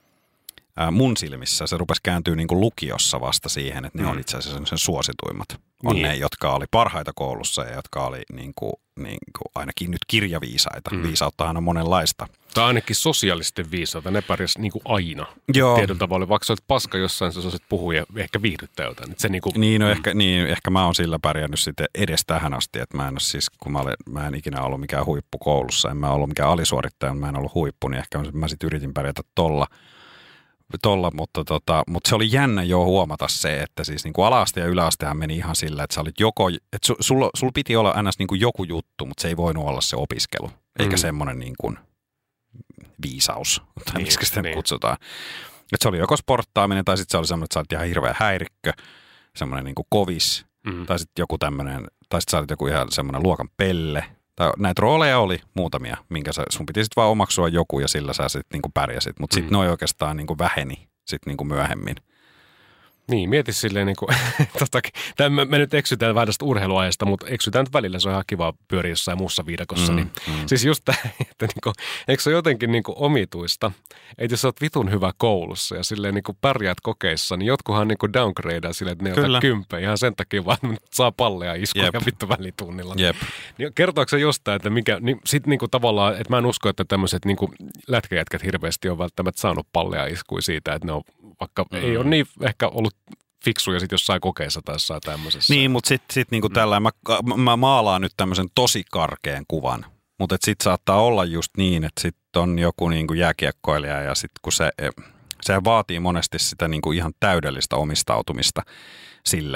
mun silmissä. Se rupesi kääntyä niin kuin lukiossa vasta siihen, että ne mm. on itse asiassa sen suosituimmat. On niin. Ne, jotka oli parhaita koulussa ja jotka oli niin kuin, niin kuin ainakin nyt kirjaviisaita. Mm. Viisauttahan on monenlaista. Tai ainakin sosiaalisten viisaita, ne pärjäs niin kuin aina. Joo. Tietyllä tavalla, vaikka sä olet paska jossain, sä osasit puhua ja ehkä viihdyttää jotain. Se niin, kuin, niin, no mm. ehkä, niin, ehkä mä oon sillä pärjännyt sitten edes tähän asti, että mä en ole siis, kun mä, olen, mä en ikinä ollut mikään huippu koulussa, en mä ollut mikään alisuorittaja, mä en ollut huippu, niin ehkä mä sitten yritin pärjätä tolla. Tolla, mutta, tota, mutta se oli jännä jo huomata se, että siis niin kuin ala-aste ja yläastehan meni ihan sillä, että sä olit joko, että sulla sul piti olla ns. Niin kuin joku juttu, mutta se ei voinut olla se opiskelu, eikä mm. semmoinen niin kuin viisaus, tai niin, miksi sitä niin. kutsutaan. Että se oli joko sporttaaminen, tai sitten se oli semmoinen, että sä olit ihan hirveä häirikkö, semmoinen niin kuin kovis, mm. tai sitten joku tämmöinen, tai sitten sä olit joku ihan semmoinen luokan pelle. Tai näitä rooleja oli muutamia, minkä sä, sun piti sitten vaan omaksua joku ja sillä sä sitten niinku pärjäsit. Mutta sitten mm. ne oikeastaan niinku väheni sitten niinku myöhemmin. Niin, mieti silleen niin kuin, tostakin, me, me nyt eksytään vähän tästä urheiluajasta, mutta eksytään nyt välillä, se on ihan kiva pyöriä jossain muussa viidakossa. Mm, niin, mm. Siis just tämä, että niin kuin, eikö se ole jotenkin niin kuin omituista, että jos olet vitun hyvä koulussa ja silleen niin kuin pärjäät kokeissa, niin jotkuhan niin kuin downgradeaa silleen, että ne ottaa kymppejä ihan sen takia vaan, että saa palleja iskuja ja vittu välitunnilla. Jep. Niin kertooko se jostain, että mikä, niin sitten niin kuin tavallaan, että mä en usko, että tämmöiset niin kuin lätkäjätkät hirveästi on välttämättä saanut palleja iskuja siitä, että ne on vaikka mm. ei ole niin ehkä ollut fiksuja sitten jossain kokeessa tai jossain tämmöisessä. Niin, mutta sitten sit niinku mm. tällä, mä, mä maalaan nyt tämmöisen tosi karkean kuvan, mutta sitten saattaa olla just niin, että sitten on joku niinku jääkiekkoilija ja sitten kun se, se vaatii monesti sitä niinku ihan täydellistä omistautumista sille,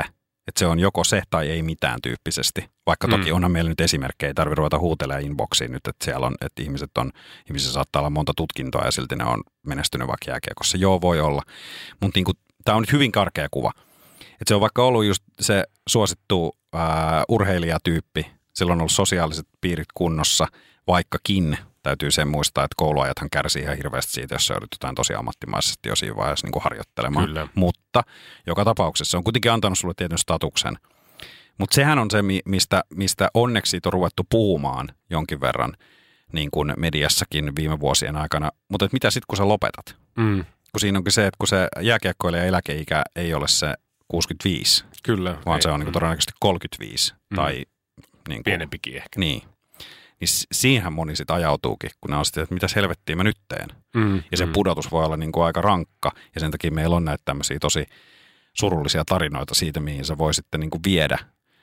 Että se on joko se tai ei mitään tyyppisesti. Vaikka toki mm. onhan meillä nyt esimerkkejä, ei tarvitse ruveta huutelemaan inboxiin nyt, että siellä on, että ihmiset on, ihmisissä saattaa olla monta tutkintoa ja silti ne on menestynyt vaikka jääkiekossa. Joo, voi olla. Mutta niin tämä on nyt hyvin karkea kuva. Että se on vaikka ollut just se suosittu ää, urheilijatyyppi, silloin on ollut sosiaaliset piirit kunnossa, vaikkakin täytyy sen muistaa, että kouluajathan kärsii ihan hirveästi siitä, jos sä joudut jotain tosi ammattimaisesti jo siinä vaiheessa niin kuin harjoittelemaan. Kyllä. Mutta joka tapauksessa se on kuitenkin antanut sulle tietyn statuksen. Mutta sehän on se, mistä, mistä onneksi siitä on ruvettu puhumaan jonkin verran niin kuin mediassakin viime vuosien aikana. Mutta mitä sitten, kun sä lopetat? Mm. Kun siinä onkin se, että kun se jääkiekkoilija eläkeikä ei ole se kuusikymmentäviisi, Kyllä. vaan ei, se on niin kuin todennäköisesti kolmekymmentäviisi mm. tai niin kuin, pienempikin ehkä. Niin. Niin siihenhän moni sitten ajautuukin, kun ne on sitten, että mitäs helvettiä mä nyt teen. Mm. Ja se mm. pudotus voi olla niin kuin aika rankka, ja sen takia meillä on näitä tämmöisiä tosi surullisia tarinoita siitä, mihin se voi sitten niin kuin viedä.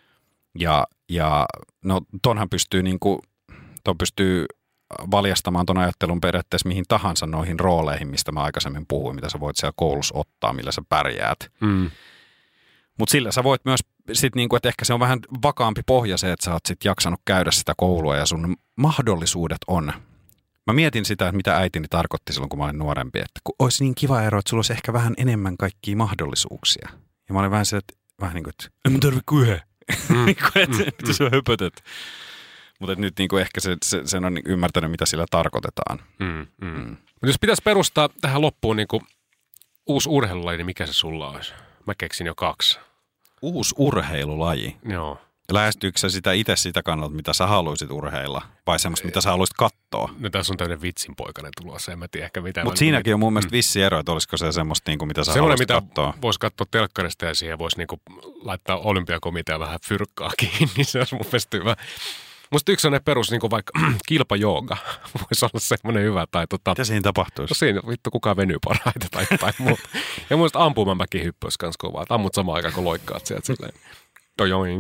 Ja, ja no tonhan pystyy, niin kuin, ton pystyy valjastamaan ton ajattelun periaatteessa mihin tahansa noihin rooleihin, mistä mä aikaisemmin puhuin, mitä sä voit siellä koulussa ottaa, millä sä pärjäät. Mm. Mutta sillä sä voit myös, sit niinku, että ehkä se on vähän vakaampi pohja se, että sä oot sit jaksanut käydä sitä koulua ja sun mahdollisuudet on. Mä mietin sitä, että mitä äitini tarkoitti silloin, kun mä olin nuorempi, että kun olisi niin kiva ero, että sulla olisi ehkä vähän enemmän kaikkia mahdollisuuksia. Ja mä olin vähän sillä, että vähän niin kuin, että en mä tarvitse kuin yhden. Mm. että mm. mitä sä höpötät. Mutta nyt niinku ehkä se, se, sen on ymmärtänyt, mitä sillä tarkoitetaan. Mm. Mm. Mm. Mutta jos pitäisi perustaa tähän loppuun niinku uusi urheilulaji, niin mikä se sulla olisi? Mä keksin jo kaksi. Uusi urheilulaji? Joo. Lähestyykö sä sitä itse sitä kannalta, mitä sä haluaisit urheilla? Vai semmoista, mitä sä haluaisit katsoa? No tässä on tämmöinen vitsinpoikainen tulossa, en mä tiedä ehkä mitä. Mutta siinäkin on mun mielestä vissi ero, että olisiko se semmoista, niin kuin, mitä sä semmoinen, haluaisit mitä katsoa. Voisi katsoa telkkarista ja siihen voisi niin kuin laittaa olympiakomitea vähän fyrkkaa kiinni, niin se olisi mun mielestä hyvä. Musta yksi sellainen perus, niin kuin vaikka kilpajooga, voisi olla semmoinen hyvä. Tai tota, mitä siinä tapahtuisi? No siinä vittu kukaan venyy parhaiten tai jotain muuta. Ja mun mielestä ampumamäkin hyppy olisi kans kovaa. Ammut samaan aikaan, kun loikkaat sieltä silleen. Tojoing.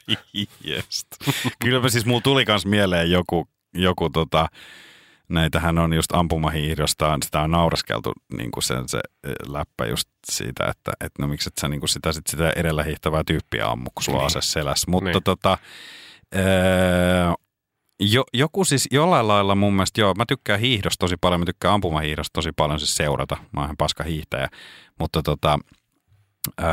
Yes. Kylläpä siis mulla tuli kans mieleen joku, joku tota, näitähän on just ampumahiihdosta, sitä on nauraskeltu niin kuin sen se läppä just siitä, että et no miksi et sä niin kuin sitä, sit sitä edellä hiihtävää tyyppiä ammu, kun sulla on ase selässä. Mutta niin. tota, öö, jo, joku siis jollain lailla mun mielestä, joo, mä tykkään hiihdosta tosi paljon, mä tykkään ampumahiihdosta tosi paljon siis seurata, mä oon ihan paska hiihtäjä, mutta tota, öö,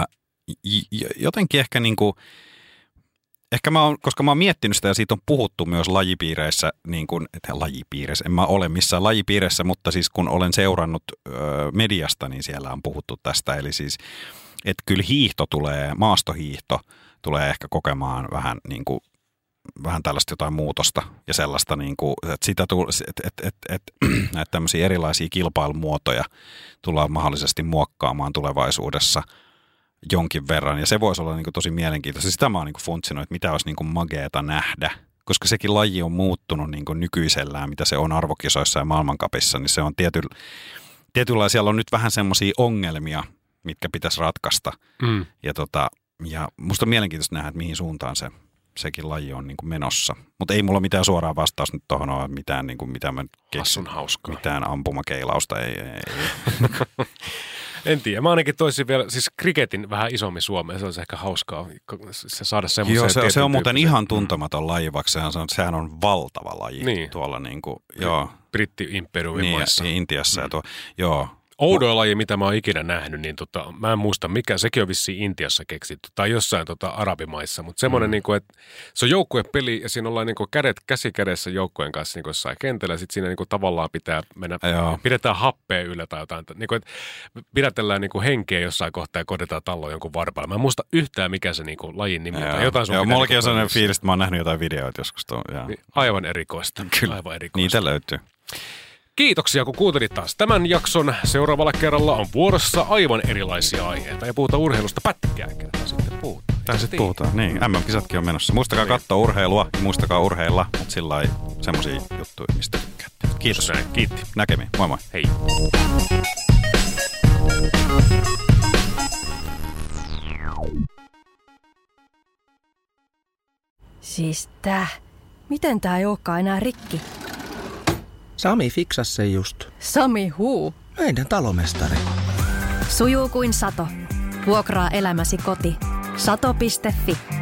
jotenkin ehkä niinku, ehkä mä oon, koska mä oon miettinyt sitä ja siitä on puhuttu myös lajipiireissä, niin kuin, että lajipiireissä, en mä ole missään lajipiireissä, mutta siis kun olen seurannut ö, mediasta, niin siellä on puhuttu tästä, eli siis, että kyllä hiihto tulee, maastohiihto tulee ehkä kokemaan vähän niin kuin, vähän tällaista jotain muutosta ja sellaista, niin kuin, että sitä tulee, että, että, että, että näitä tämmöisiä erilaisia kilpailumuotoja tullaan mahdollisesti muokkaamaan tulevaisuudessa jonkin verran, ja se voisi olla niin kuin tosi mielenkiintoista. Sitä mä oon niin kuin funtsinut, että mitä olisi niin kuin mageeta nähdä, koska sekin laji on muuttunut niin kuin nykyisellään, mitä se on arvokisoissa ja maailmankapissa, niin se on tietyllä, tietyllä siellä on nyt vähän semmoisia ongelmia, mitkä pitäisi ratkaista. Mm. Ja, tota, ja musta on mielenkiintoista nähdä, että mihin suuntaan se, sekin laji on niin kuin menossa. Mutta ei mulla mitään suoraa vastausta nyt tuohon ole, mitään, niin kuin, mitä mä keksin, mitään ampumakeilausta. Ei, ei, ei. En tiedä. Mä ainakin toisin vielä, siis kriketin vähän isommin Suomeen, se olisi ehkä hauskaa se saada semmoisen. Joo, se, se on muuten ihan tuntematon laji, vaikka sehän on, sehän on valtava laji niin. Tuolla niin kuin, joo. Britti-imperiumin niin, maissa. Niin, Intiassa mm. ja tuo, joo. Oudoin laji, mitä mä oon ikinä nähnyt, niin tota, mä en muista mikä, sekin on vissiin Intiassa keksitty tai jossain tota, arabimaissa, mutta semmoinen, mm. niin kuin, että se on joukkuepeli ja siinä ollaan niin kuin kädet käsi kädessä joukkueen kanssa niin kuin jossain kentällä ja sitten siinä niin kuin, tavallaan pitää mennä, Joo. pidetään happea yllä tai jotain, niin kuin, että pidätellään niin kuin henkeä jossain kohtaa ja kohdetaan talloon jonkun varpailla. Mä en muista yhtään mikä se niin kuin, lajin nimi on. Jotain Joo, mullakin niin on sellainen fiilis, että mä oon nähnyt jotain videoita joskus. Tuon, niin, aivan erikoista. Kyllä, aivan erikoista. Niitä löytyy. Kiitoksia, kun kuuntelit taas tämän jakson. Seuraavalla kerralla on vuorossa aivan erilaisia aiheita. Ja puhutaan urheilusta pätkää, kertaa sitten puhutaan. Tää sitten puhutaan, niin. M M-kisatkin on menossa. Muistakaa niin. katsoa urheilua ja muistakaa urheilla, mutta sillä lailla semmosia juttuja, mistä tykkäätte. Kiitos. Näin, kiitti. Näkemiin. Moi moi. Hei. Siis tää. Miten tää ei olekaan enää rikki? Sami fiksasi sen just. Sami huu. Meidän talomestari. Sujuu kuin sato. Vuokraa elämäsi koti. sato piste fi.